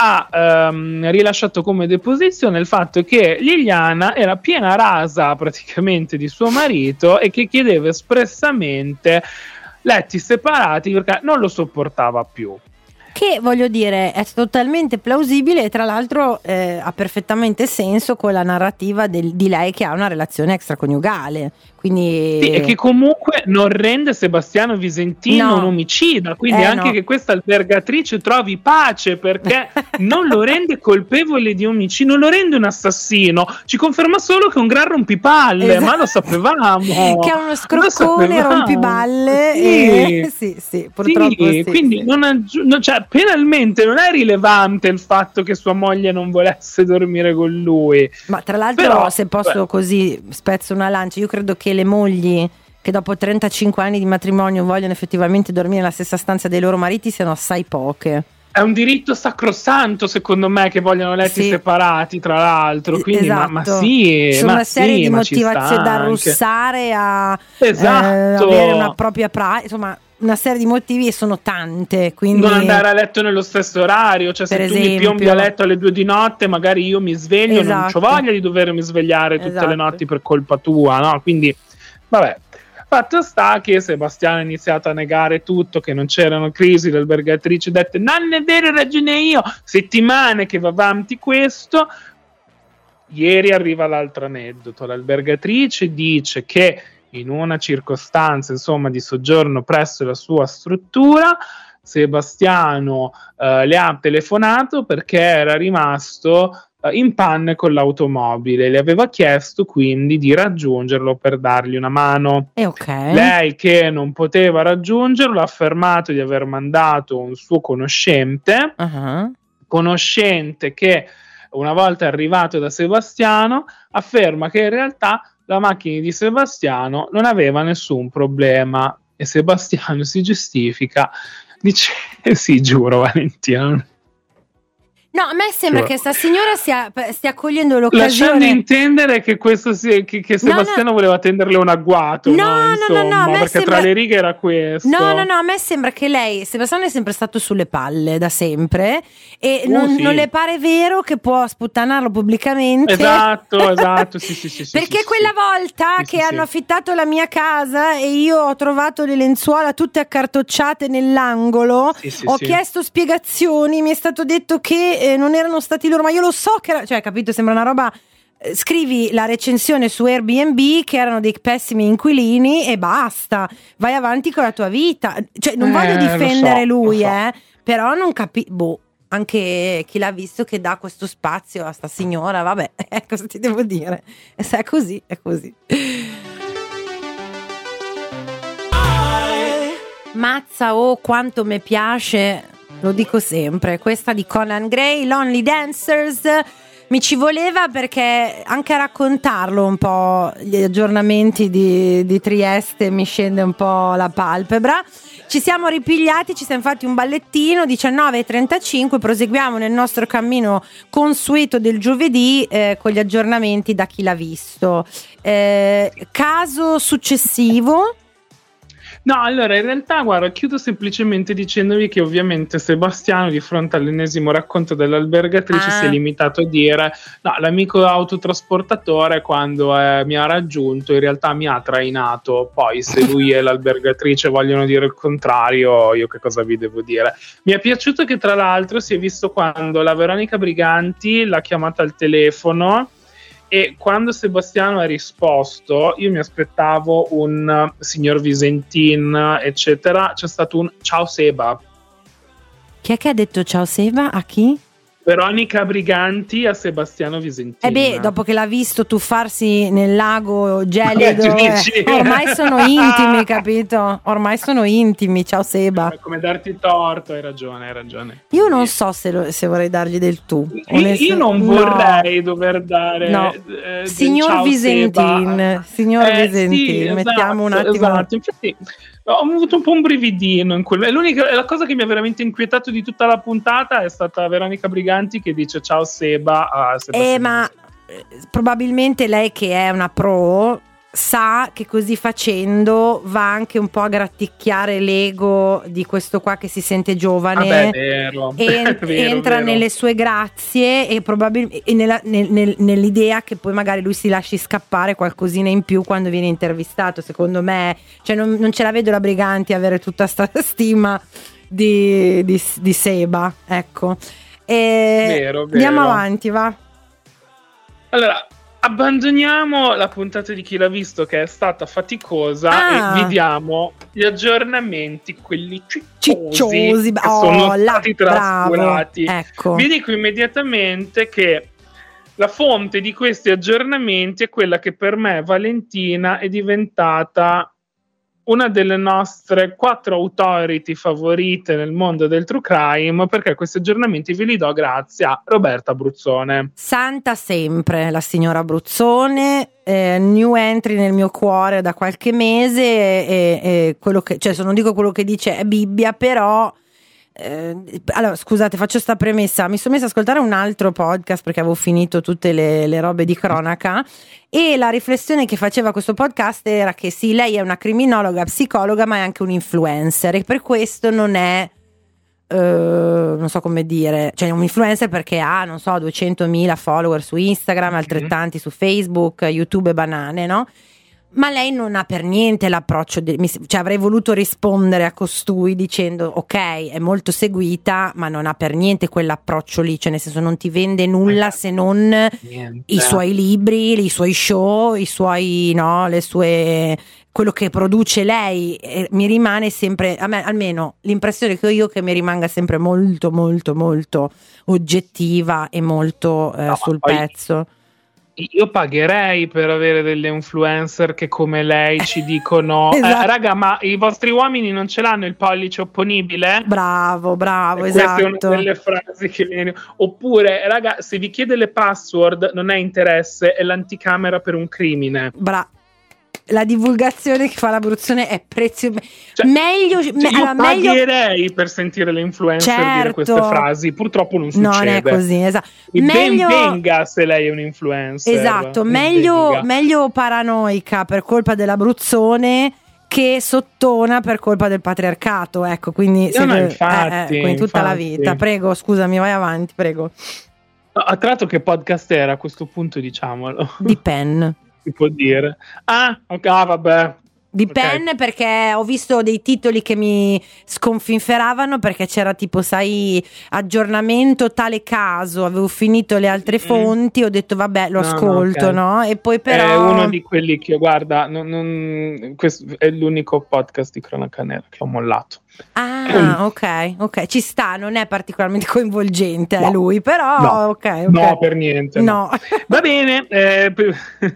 ha ehm, rilasciato come deposizione il fatto che Liliana era piena rasa praticamente di suo marito e che chiedeva espressamente letti separati perché non lo sopportava più. Che voglio dire è totalmente plausibile e tra l'altro eh, ha perfettamente senso con la narrativa del, di lei che ha una relazione extraconiugale. Quindi... Sì, e che comunque non rende Sebastiano Visentino no. un omicida, quindi eh, anche no. che questa albergatrice trovi pace perché non lo rende colpevole di omicidio, non lo rende un assassino, ci conferma solo che è un gran rompipalle, esatto. Ma lo sapevamo. Che è uno scroccone rompiballe. Sì, e... sì, sì, purtroppo sì, sì, quindi sì. Non aggi- no, cioè, penalmente non è rilevante il fatto che sua moglie non volesse dormire con lui. Ma tra l'altro, però, se posso beh. così spezzo una lancia, io credo che le mogli che dopo trentacinque anni di matrimonio vogliono effettivamente dormire nella stessa stanza dei loro mariti siano assai poche. È un diritto sacrosanto, secondo me, che vogliono letti sì. separati, tra l'altro. Quindi, esatto. ma, ma sì, sono ma una serie sì, di ma motivazioni da anche. russare a esatto. eh, avere una propria pra- insomma, una serie di motivi e sono tante. Quindi... non andare a letto nello stesso orario, cioè per se esempio. tu mi piombi a letto alle due di notte, magari io mi sveglio, esatto. non c'ho voglia di dovermi svegliare tutte esatto. le notti per colpa tua, no? Quindi, vabbè. Fatto sta che Sebastiano ha iniziato a negare tutto, che non c'erano crisi, l'albergatrice ha detto non è vero, ragione io, settimane che va avanti questo. Ieri arriva l'altro aneddoto, l'albergatrice dice che in una circostanza insomma di soggiorno presso la sua struttura Sebastiano eh, le ha telefonato perché era rimasto in panne con l'automobile, le aveva chiesto quindi di raggiungerlo per dargli una mano. E okay. Lei, che non poteva raggiungerlo, ha affermato di aver mandato un suo conoscente, uh-huh. conoscente che una volta arrivato da Sebastiano afferma che in realtà la macchina di Sebastiano non aveva nessun problema e Sebastiano si giustifica, dice sì, giuro Valentina. No, a me sembra che sta signora stia, stia cogliendo l'occasione. Lasciando intendere che questo sia, che, che Sebastiano no, no. voleva tenderle un agguato. No, no, no, insomma, no, no, a me perché sembra... tra le righe era questo. No, no, no, a me sembra che lei, Sebastiano è sempre stato sulle palle da sempre e uh, non, sì. non le pare vero che può sputtanarlo pubblicamente. Esatto, esatto, sì, sì, sì. Perché sì, quella sì. volta sì, che sì, hanno sì. affittato la mia casa e io ho trovato le lenzuola tutte accartocciate nell'angolo, sì, sì, ho sì. chiesto spiegazioni, mi è stato detto che eh, non erano stati loro, ma io lo so che era, cioè capito, sembra una roba, eh, scrivi la recensione su Airbnb che erano dei pessimi inquilini e basta, vai avanti con la tua vita, cioè non eh, voglio difendere so, lui so. eh, però non capisco, boh, anche chi l'ha visto che dà questo spazio a sta signora, vabbè, eh, cosa ti devo dire, e se è così, è così. Mazza, oh quanto mi piace, lo dico sempre, questa di Conan Gray, Lonely Dancers, mi ci voleva perché anche a raccontarlo un po' gli aggiornamenti di, di Trieste mi scende un po' la palpebra. Ci siamo ripigliati, ci siamo fatti un ballettino, diciannove e trentacinque, proseguiamo nel nostro cammino consueto del giovedì eh, con gli aggiornamenti da chi l'ha visto. Eh, caso successivo. No, allora in realtà guarda, chiudo semplicemente dicendovi che ovviamente Sebastiano di fronte all'ennesimo racconto dell'albergatrice Ah. si è limitato a dire no, l'amico autotrasportatore quando eh, mi ha raggiunto in realtà mi ha trainato, poi se lui e l'albergatrice vogliono dire il contrario io che cosa vi devo dire. Mi è piaciuto che tra l'altro si è visto quando la Veronica Briganti l'ha chiamata al telefono e quando Sebastiano ha risposto, io mi aspettavo un uh, signor Visentin, eccetera. C'è stato un ciao Seba. Chi è che ha detto ciao Seba? A chi? Veronica Briganti a Sebastiano Visentin. Eh beh, dopo che l'ha visto tuffarsi nel lago gelido, Eh, tu dici? eh, ormai sono intimi, capito? Ormai sono intimi, ciao Seba. È come darti torto, hai ragione, hai ragione. Io non so se, lo- se vorrei dargli del tu. Io, onest- io non no. vorrei dover dare No. eh, del Signor ciao Visentin, Seba. signor Eh, Visentin, sì, mettiamo un esatto, attimo. esatto. Infatti ho avuto un po' un brividino in quel... L'unica la cosa che mi ha veramente inquietato di tutta la puntata è stata Veronica Briganti che dice ciao Seba a Sebastiano. Eh, ma eh, probabilmente lei che è una pro sa che così facendo va anche un po' a gratticchiare l'ego di questo qua che si sente giovane. Vabbè, è vero. E È vero, entra vero. nelle sue grazie e probabilmente e nella- nel- nel- nell'idea che poi magari lui si lasci scappare qualcosina in più quando viene intervistato. Secondo me, cioè non, non ce la vedo la Briganti avere tutta sta stima di, di, di Seba, ecco. E Vero, vero. andiamo avanti, va. Allora, abbandoniamo la puntata di Chi l'ha visto che è stata faticosa Ah. e vi diamo gli aggiornamenti, quelli cicciosi, Cicciosi, che oh, sono là, stati bravo. trascurati. Ecco. Vi dico immediatamente che la fonte di questi aggiornamenti è quella che per me, Valentina, è diventata una delle nostre quattro authority favorite nel mondo del true crime, perché questi aggiornamenti ve li do grazie a Roberta Bruzzone. Santa sempre la signora Bruzzone, eh, new entry nel mio cuore da qualche mese e, e quello che, cioè se non dico quello che dice è Bibbia, però eh, allora scusate, faccio sta premessa, mi sono messa ad ascoltare un altro podcast perché avevo finito tutte le, le robe di cronaca e la riflessione che faceva questo podcast era che sì, lei è una criminologa, psicologa, ma è anche un influencer e per questo non è Uh, non so come dire, cioè un influencer perché ha, non so, duecentomila follower su Instagram, altrettanti su Facebook, YouTube e banane, no? Ma lei non ha per niente l'approccio, de- mi, cioè avrei voluto rispondere a costui dicendo ok, è molto seguita, ma non ha per niente quell'approccio lì, cioè nel senso non ti vende nulla se non Niente. i suoi libri, i suoi show, i suoi, no, le sue, quello che produce lei. Eh, mi rimane sempre, a me almeno l'impressione che ho io che mi rimanga sempre molto molto molto oggettiva e molto eh, No, sul poi- pezzo. Io pagherei per avere delle influencer che come lei ci dicono Esatto. eh, raga, ma i vostri uomini non ce l'hanno il pollice opponibile? Bravo, bravo, E questa è una esatto. delle frasi che viene. Oppure, raga, se vi chiede le password non è interesse, è l'anticamera per un crimine. Bra- la divulgazione che fa la Bruzzone è preziosa. Cioè, meglio, Cioè, me- io allora, meglio pagherei per sentire le influencer dire Certo. queste frasi. Purtroppo non succede. non è così, esatto. E Meglio ben venga se lei è un influencer. Esatto, Ben meglio, venga. meglio paranoica per colpa della Bruzzone che sottona per colpa del patriarcato, ecco, quindi No, no, se- infatti, eh, eh, come tutta la infatti. vita. Prego, scusami, vai avanti, prego. No, a tratto che podcast era a questo punto, diciamolo. Di Pen. Si può dire. Ah, ok, ah, vabbè. Di Ok. Pen perché ho visto dei titoli che mi sconfinferavano perché c'era tipo, sai, aggiornamento tale caso, avevo finito le altre Mm. fonti, ho detto vabbè lo No, no, ascolto, ok. no? E poi però... È uno di quelli che, guarda, non, non- questo è l'unico podcast di Cronaca Nera che ho mollato. Ah, ok, ok, ci sta, non è particolarmente coinvolgente No. eh, lui, però No. ok, ok. No, per niente. No. Va bene. eh, p-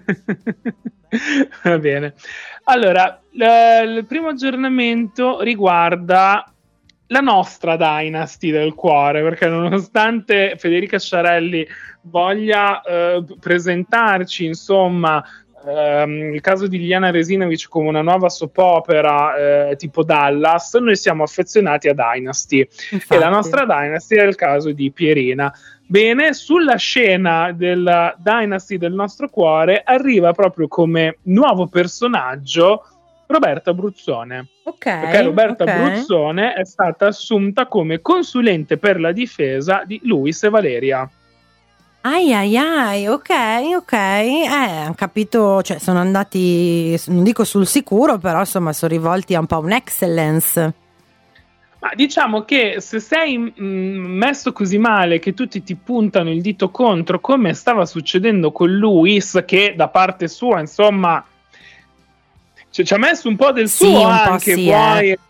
Va bene. Allora, l- il primo aggiornamento riguarda la nostra Dynasty del cuore, perché nonostante Federica Sciarelli voglia eh, presentarci, insomma, ehm, il caso di Liliana Resinovic come una nuova soap opera eh, tipo Dallas, noi siamo affezionati a Dynasty. Infatti. E la nostra Dynasty è il caso di Pierina. Bene, sulla scena della Dynasty del nostro cuore arriva proprio come nuovo personaggio Roberta Bruzzone. Ok. Perché Roberta okay. Bruzzone è stata assunta come consulente per la difesa di Luis e Valeria. Ai ai ai, ok, ok, eh, hanno capito, cioè sono andati, non dico sul sicuro, però insomma sono rivolti a un po' un excellence. Ma diciamo che se sei mh, messo così male che tutti ti puntano il dito contro, come stava succedendo con Luis, che da parte sua, insomma, cioè, ci ha messo un po' del Sì, suo un po' anche, sì, vuoi... eh.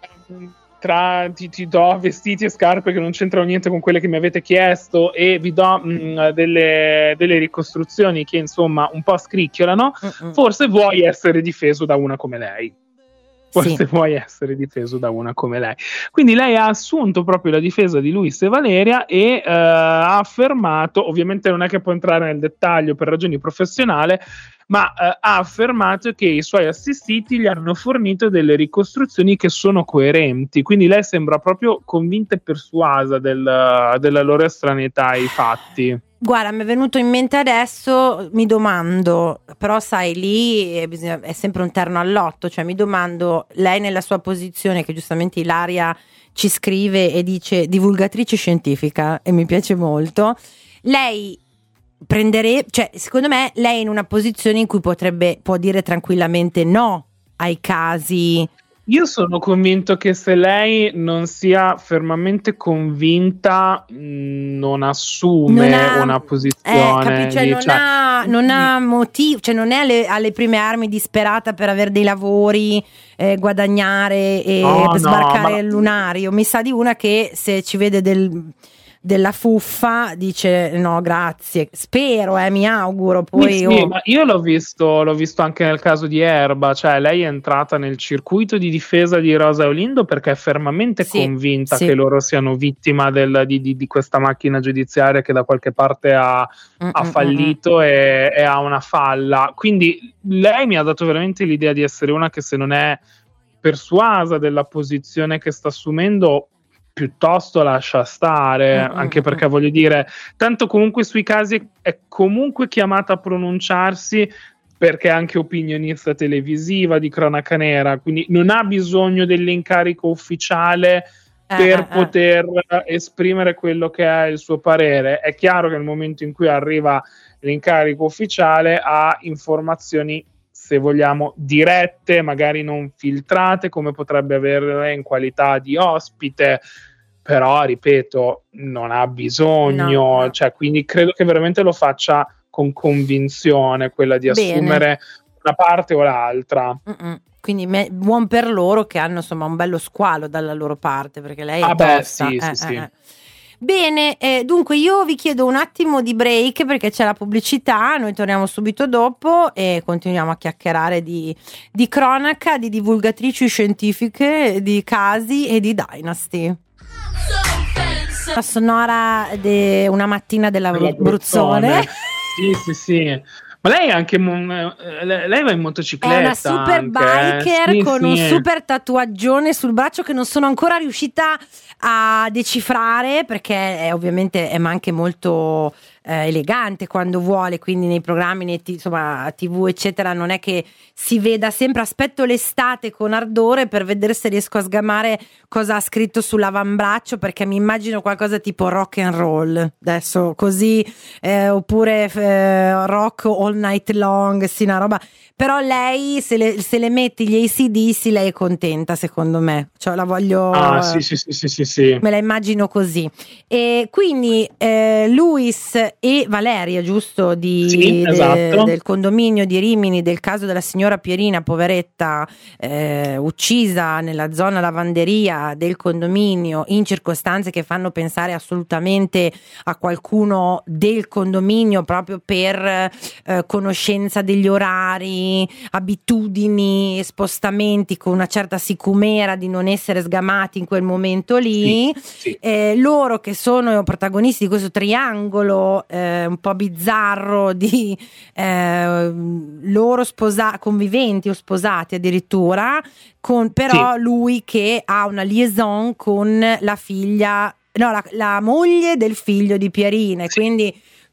Tra ti, ti do vestiti e scarpe che non c'entrano niente con quelle che mi avete chiesto e vi do mh, delle, delle ricostruzioni che insomma un po' scricchiolano, Mm-mm. forse vuoi essere difeso da una come lei. Forse Sì. vuoi essere difeso da una come lei. Quindi lei ha assunto proprio la difesa di Luis e Valeria e eh, ha affermato, ovviamente non è che può entrare nel dettaglio per ragioni professionali, ma eh, ha affermato che i suoi assistiti gli hanno fornito delle ricostruzioni che sono coerenti, quindi lei sembra proprio convinta e persuasa del, della loro estraneità ai fatti. Guarda, mi è venuto in mente adesso, mi domando, però sai lì è, bisogna, è sempre un terno all'otto, cioè mi domando, lei nella sua posizione, che giustamente Ilaria ci scrive e dice divulgatrice scientifica, e mi piace molto, lei prendere, cioè secondo me lei è in una posizione in cui potrebbe, può dire tranquillamente no ai casi. Io sono convinto che se lei non sia fermamente convinta mh, non assume Non ha- una Eh, posizione. capi- cioè, di- non, cioè, ha, non ha motivo, cioè non è alle, alle prime armi disperata per avere dei lavori, eh, guadagnare e No, per no, sbarcare ma- il lunario. Mi sa di una che se ci vede del, della fuffa dice no grazie, spero, eh, mi auguro. Poi Sì, sì, oh. ma io l'ho visto, l'ho visto anche nel caso di Erba, cioè lei è entrata nel circuito di difesa di Rosa e Olindo perché è fermamente Sì, convinta sì. che loro siano vittima del- di, di- di questa macchina giudiziaria che da qualche parte ha, Mm, ha mm, fallito e, e ha una falla. Quindi lei mi ha dato veramente l'idea di essere una che se non è persuasa della posizione che sta assumendo, piuttosto lascia stare, Mm, mm, anche mm, perché voglio dire, tanto comunque sui casi è comunque chiamata a pronunciarsi perché è anche opinionista televisiva di cronaca nera, quindi non ha bisogno dell'incarico ufficiale Eh, per eh, eh. poter esprimere quello che è il suo parere. È chiaro che nel momento in cui arriva l'incarico ufficiale ha informazioni, se vogliamo, dirette, magari non filtrate come potrebbe avere in qualità di ospite, però ripeto, non ha bisogno, No, no. cioè, quindi credo che veramente lo faccia con convinzione, quella di Bene. assumere una parte o l'altra. Mm-mm. Quindi me- buon per loro che hanno insomma un bello squalo dalla loro parte, perché lei è Ah beh, tosta. sì, Eh, sì, eh, sì. eh. Bene, eh, dunque io vi chiedo un attimo di break perché c'è la pubblicità, noi torniamo subito dopo e continuiamo a chiacchierare di, di cronaca, di divulgatrici scientifiche, di casi e di Dynasty. La sonora di una mattina della Quella Bru- Bruzzone. Sì, sì, sì. Ma lei è anche mon- eh, lei va in motocicletta. È una super anche, eh. biker Sì, con sì. un super tatuaggione sul braccio che non sono ancora riuscita a decifrare perché è, ovviamente è ma anche molto eh, elegante quando vuole, quindi nei programmi, nei t- insomma tv eccetera, non è che si veda sempre. Aspetto l'estate con ardore per vedere se riesco a sgamare cosa ha scritto sull'avambraccio, perché mi immagino qualcosa tipo rock and roll adesso così, eh, oppure eh, rock all night long, sì, una roba. Però lei se le, se le metti gli A C D C lei è contenta, secondo me, cioè la voglio, Ah, sì, sì, sì, sì, sì, sì. me la immagino così. E quindi eh, Luis e Valeria, giusto, di, Sì, de- esatto. del condominio di Rimini, del caso della signora Pierina, poveretta, eh, uccisa nella zona lavanderia del condominio in circostanze che fanno pensare assolutamente a qualcuno del condominio, proprio per eh, conoscenza degli orari, abitudini, spostamenti, con una certa sicumera di non essere sgamati in quel momento lì. Sì, sì. Eh, loro che sono protagonisti di questo triangolo eh, un po' bizzarro di eh, loro sposa- conviventi o sposati addirittura, con però Sì. lui che ha una liaison con la figlia, no, la, la moglie del figlio di Pierina, e Sì. quindi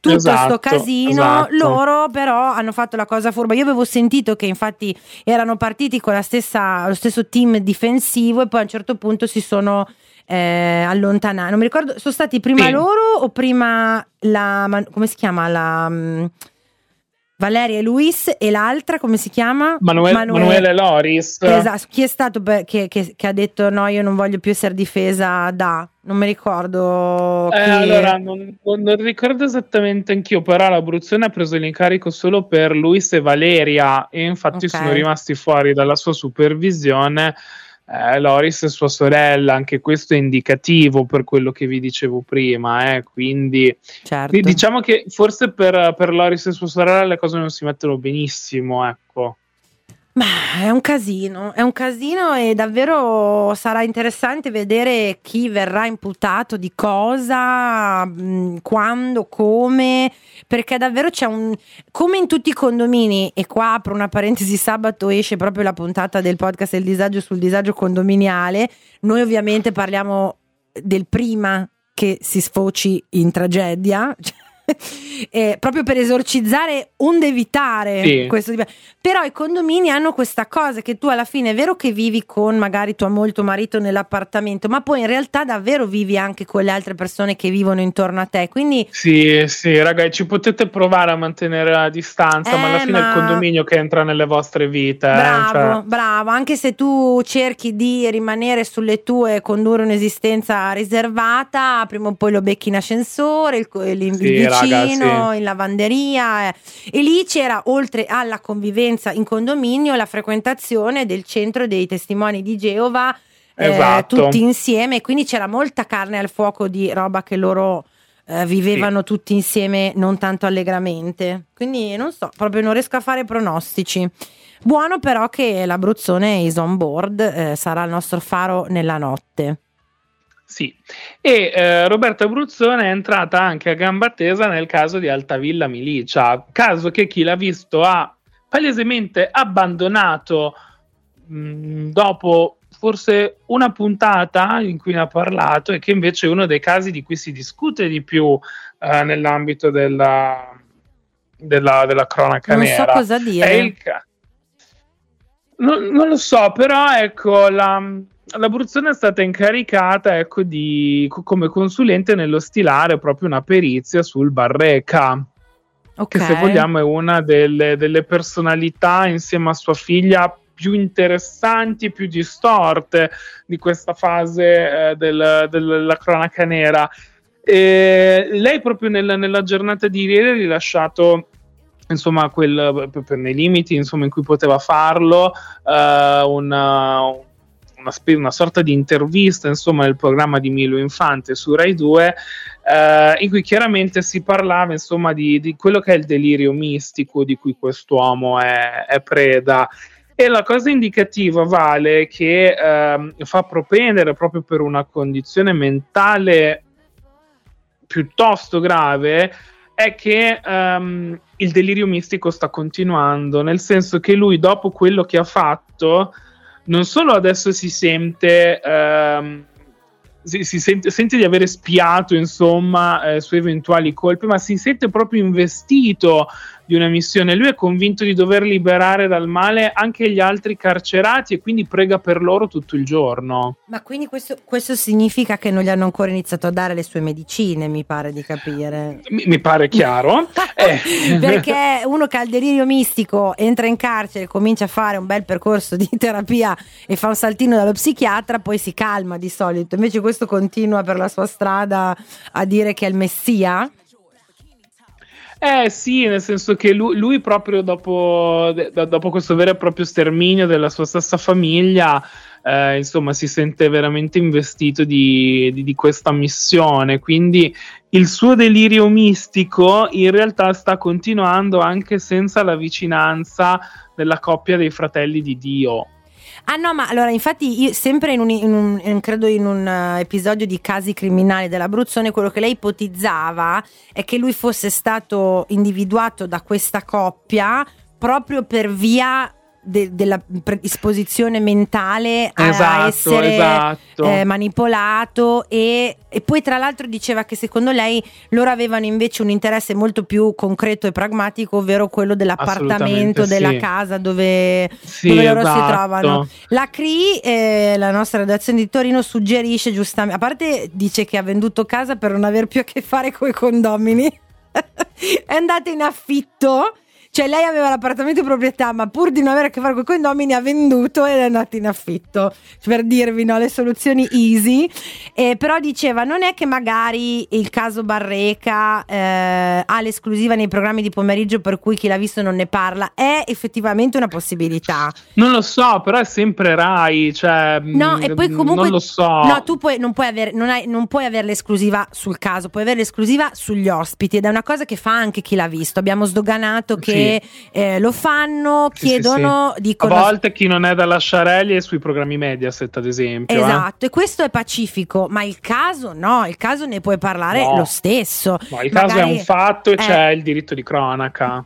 tutto Esatto, sto casino, esatto. loro però hanno fatto la cosa furba. Io avevo sentito che infatti erano partiti con la stessa, lo stesso team difensivo e poi a un certo punto si sono eh, allontanati. Non mi ricordo, sono stati prima Sì. loro o prima la, ma- come si chiama la um, Valeria e Luis e l'altra come si chiama? Manuel- Manuele Loris. Esatto, chi è stato per- che, che- che ha detto no, io non voglio più essere difesa da, non mi ricordo chi. Eh, allora, non, non- non ricordo esattamente anch'io, però l'Abruzzone ha preso l'incarico solo per Luis e Valeria e infatti Ok. sono rimasti fuori dalla sua supervisione eh, Loris e sua sorella. Anche questo è indicativo per quello che vi dicevo prima, eh, quindi Certo. diciamo che forse per, per Loris e sua sorella le cose non si mettono benissimo, ecco. Ma è un casino, è un casino e davvero sarà interessante vedere chi verrà imputato di cosa, mh, quando, come, perché davvero c'è un, come in tutti i condomini, e qua apro una parentesi, sabato esce proprio la puntata del podcast Il disagio sul disagio condominiale, noi ovviamente parliamo del prima che si sfoci in tragedia, eh, proprio per esorcizzare onde evitare Sì. questo tipo- però i condomini hanno questa cosa che tu alla fine è vero che vivi con magari tua moglie, tuo marito nell'appartamento, ma poi in realtà davvero vivi anche con le altre persone che vivono intorno a te, quindi Sì, sì, ragazzi, ci potete provare a mantenere la distanza, ma alla Eh, fine è il ma- condominio che entra nelle vostre vite. eh, bravo, cioè- bravo, anche se tu cerchi di rimanere sulle tue e condurre un'esistenza riservata, prima o poi lo becchi in ascensore, il, il, il Sì, vicino, raga, in lavanderia, eh. E lì c'era, oltre alla convivenza in condominio, la frequentazione del centro dei testimoni di Geova, eh, Esatto. tutti insieme, quindi c'era molta carne al fuoco di roba che loro eh, vivevano tutti insieme, non tanto allegramente, quindi non so, proprio non riesco a fare pronostici. Buono però che l'Abruzzone is on board, eh, sarà il nostro faro nella notte. Sì, e eh, Roberta Abruzzone è entrata anche a gamba tesa nel caso di Altavilla Milicia, caso che chi l'ha visto ha palesemente abbandonato mh, dopo forse una puntata in cui ne ha parlato, e che invece è uno dei casi di cui si discute di più eh, nell'ambito della, della, della cronaca Non so nera. cosa dire. È il ca- non, non lo so, però ecco, la, l'Abruzzone è stata incaricata, ecco, di, co- come consulente nello stilare proprio una perizia sul Barreca, Ok. che se vogliamo è una delle, delle personalità insieme a sua figlia più interessanti, più distorte di questa fase eh, del- della cronaca nera. E lei proprio nella, nella giornata di ieri ha rilasciato, insomma, quel, per, nei limiti insomma in cui poteva farlo, eh, una, una, spe- una sorta di intervista, insomma, nel programma di Milo Infante su Rai due, eh, in cui chiaramente si parlava, insomma, di, di quello che è il delirio mistico di cui quest'uomo è, è preda. E la cosa indicativa, Vale, che ehm, fa propendere proprio per una condizione mentale piuttosto grave, è che ehm, il delirio mistico sta continuando, nel senso che lui, dopo quello che ha fatto, non solo adesso si sente ehm, si, si sente, sente di avere spiato, insomma, eh, su eventuali colpe, ma si sente proprio investito di una missione. Lui è convinto di dover liberare dal male anche gli altri carcerati e quindi prega per loro tutto il giorno. Ma quindi questo, questo significa che non gli hanno ancora iniziato a dare le sue medicine, mi pare di capire. Mi, mi pare chiaro. eh. Perché uno che ha il delirio mistico entra in carcere, comincia a fare un bel percorso di terapia e fa un saltino dallo psichiatra, poi si calma di solito. Invece questo continua per la sua strada a dire che è il messia. Eh sì, nel senso che lui, lui proprio dopo, de, dopo questo vero e proprio sterminio della sua stessa famiglia, eh, insomma, si sente veramente investito di, di, di questa missione. Quindi il suo delirio mistico in realtà sta continuando anche senza la vicinanza della coppia dei fratelli di Dio. Ah no, ma allora infatti io sempre in un, in un in, credo in un uh, episodio di Casi criminali dell'Abruzzone, quello che lei ipotizzava è che lui fosse stato individuato da questa coppia proprio per via de- della predisposizione mentale a Esatto, essere esatto. eh, manipolato e, e poi tra l'altro diceva che secondo lei loro avevano invece un interesse molto più concreto e pragmatico, ovvero quello dell'appartamento, Assolutamente della sì. casa dove, Sì, dove loro esatto. si trovano. La C R I, eh, la nostra redazione di Torino, suggerisce giustamente, a parte dice che ha venduto casa per non aver più a che fare coi condomini, è andata in affitto. Cioè lei aveva l'appartamento in proprietà, ma pur di non avere a che fare con i condomini ha venduto ed è andata in affitto, per dirvi, no, le soluzioni easy. Eh, però diceva, non è che magari il caso Barreca eh, ha l'esclusiva nei programmi di pomeriggio per cui chi l'ha visto non ne parla, è effettivamente una possibilità. Non lo so, però è sempre Rai, cioè No, mh, e poi comunque non lo so. No, tu puoi, non puoi avere non, hai, non puoi avere l'esclusiva sul caso, puoi avere l'esclusiva sugli ospiti ed è una cosa che fa anche chi l'ha visto. Abbiamo sdoganato che Sì. eh, lo fanno, Sì, chiedono, sì, sì. dicono A volte chi non è da lasciarelli è sui programmi Mediaset, ad esempio. esatto, e questo è pacifico, ma il caso no, il caso ne puoi parlare No. lo stesso. Eh? No, il caso Magari- è un fatto e eh, c'è il diritto di cronaca.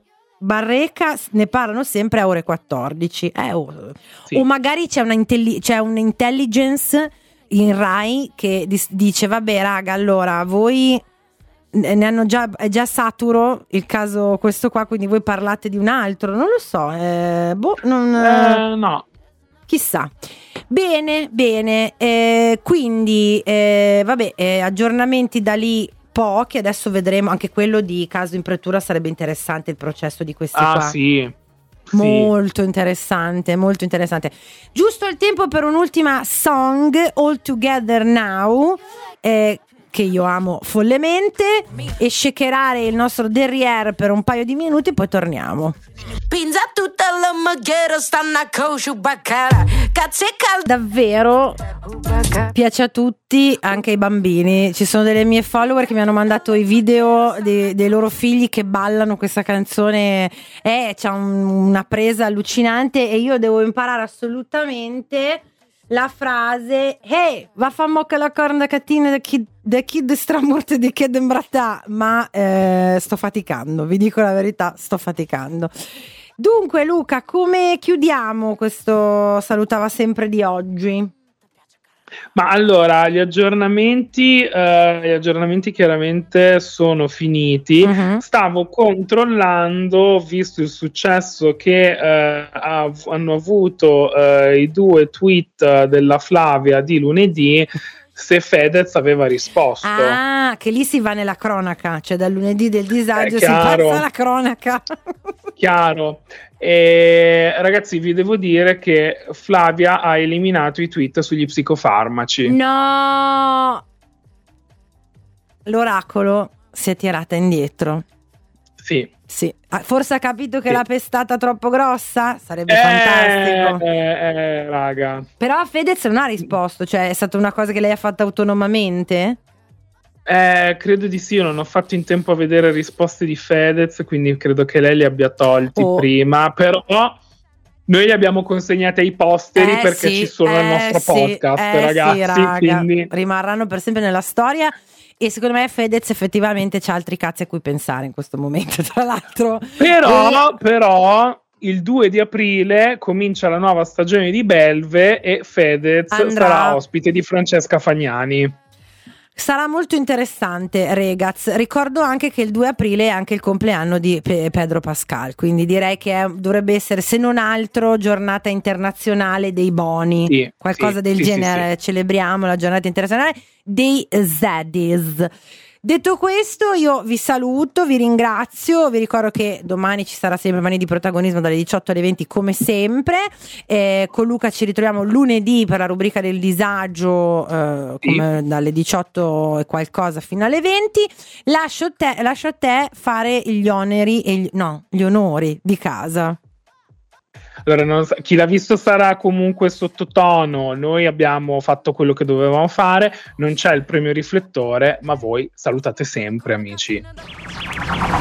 Barreca ne parlano sempre a ore quattordici, eh, o, Sì. o magari c'è una intelli- c'è un'intelligence in Rai che dis- dice vabbè raga, allora voi ne ne hanno già, è già saturo il caso questo qua, quindi voi parlate di un altro, non lo so, eh, boh, non, Eh, no. chissà. Bene, bene, eh, quindi eh, vabbè, eh, aggiornamenti da lì pochi, adesso vedremo anche quello di caso in pretura, sarebbe interessante il processo di questi Ah, qua. sì. Sì. Molto interessante, molto interessante. Giusto il tempo per un'ultima song, All Together Now, eh, che io amo follemente, e shakerare il nostro derrière per un paio di minuti, poi torniamo. Pinza tutta la maghiera, stanno a coscio baccara. Cazzo e caldo. Davvero piace a tutti, anche ai bambini. Ci sono delle mie follower che mi hanno mandato i video dei, dei loro figli che ballano questa canzone, eh, c'ha un- una presa allucinante e io devo imparare assolutamente la frase hey, va fa mocca la corna cattina da chi da chi stramorte di che d'embrattà, ma eh, sto faticando, vi dico la verità, sto faticando. Dunque Luca, come chiudiamo questo salutava sempre di oggi? Ma allora, gli aggiornamenti, eh, gli aggiornamenti chiaramente sono finiti. Mhm. Stavo controllando, ho visto il successo che eh, ha- hanno avuto eh, i due tweet della Flavia di lunedì, se Fedez aveva risposto. Ah, che lì si va nella cronaca, cioè dal lunedì del disagio Eh, si chiaro. passa alla cronaca. Chiaro. E, ragazzi, vi devo dire che Flavia ha eliminato i tweet sugli psicofarmaci. No, l'oracolo si è tirata indietro. Sì. Sì, ah, forse ha capito che Sì. la pestata troppo grossa? Sarebbe Eh, fantastico. eh, eh, raga. Però Fedez non ha risposto, cioè è stata una cosa che lei ha fatto autonomamente? Eh, credo di sì, io non ho fatto in tempo a vedere risposte di Fedez, quindi credo che lei li abbia tolti Oh. prima, però noi li abbiamo consegnati ai posteri Eh perché sì, ci sono nel eh nostro sì, podcast, eh ragazzi, sì, raga, quindi... rimarranno per sempre nella storia. E secondo me Fedez effettivamente c'ha altri cazzi a cui pensare in questo momento, tra l'altro. Però, però il due di aprile comincia la nuova stagione di Belve e Fedez Andrà. sarà ospite di Francesca Fagnani. Sarà molto interessante, ragazzi. Ricordo anche che il due aprile è anche il compleanno di Pe- Pedro Pascal, quindi direi che è- dovrebbe essere, se non altro, giornata internazionale dei boni, Sì, qualcosa sì, del sì, genere. sì, Celebriamo la giornata internazionale dei Zaddies. Detto questo, io vi saluto, vi ringrazio, vi ricordo che domani ci sarà sempre Mani di Protagonismo dalle diciotto alle venti come sempre. Eh, con Luca ci ritroviamo lunedì per la rubrica del disagio, eh, come dalle diciotto e qualcosa fino alle venti. Lascio, te, lascio a te fare gli oneri e gli, no, gli onori di casa. Allora, non sa- chi l'ha visto sarà comunque sottotono. Noi abbiamo fatto quello che dovevamo fare. Non c'è il premio riflettore, ma voi salutate sempre, amici.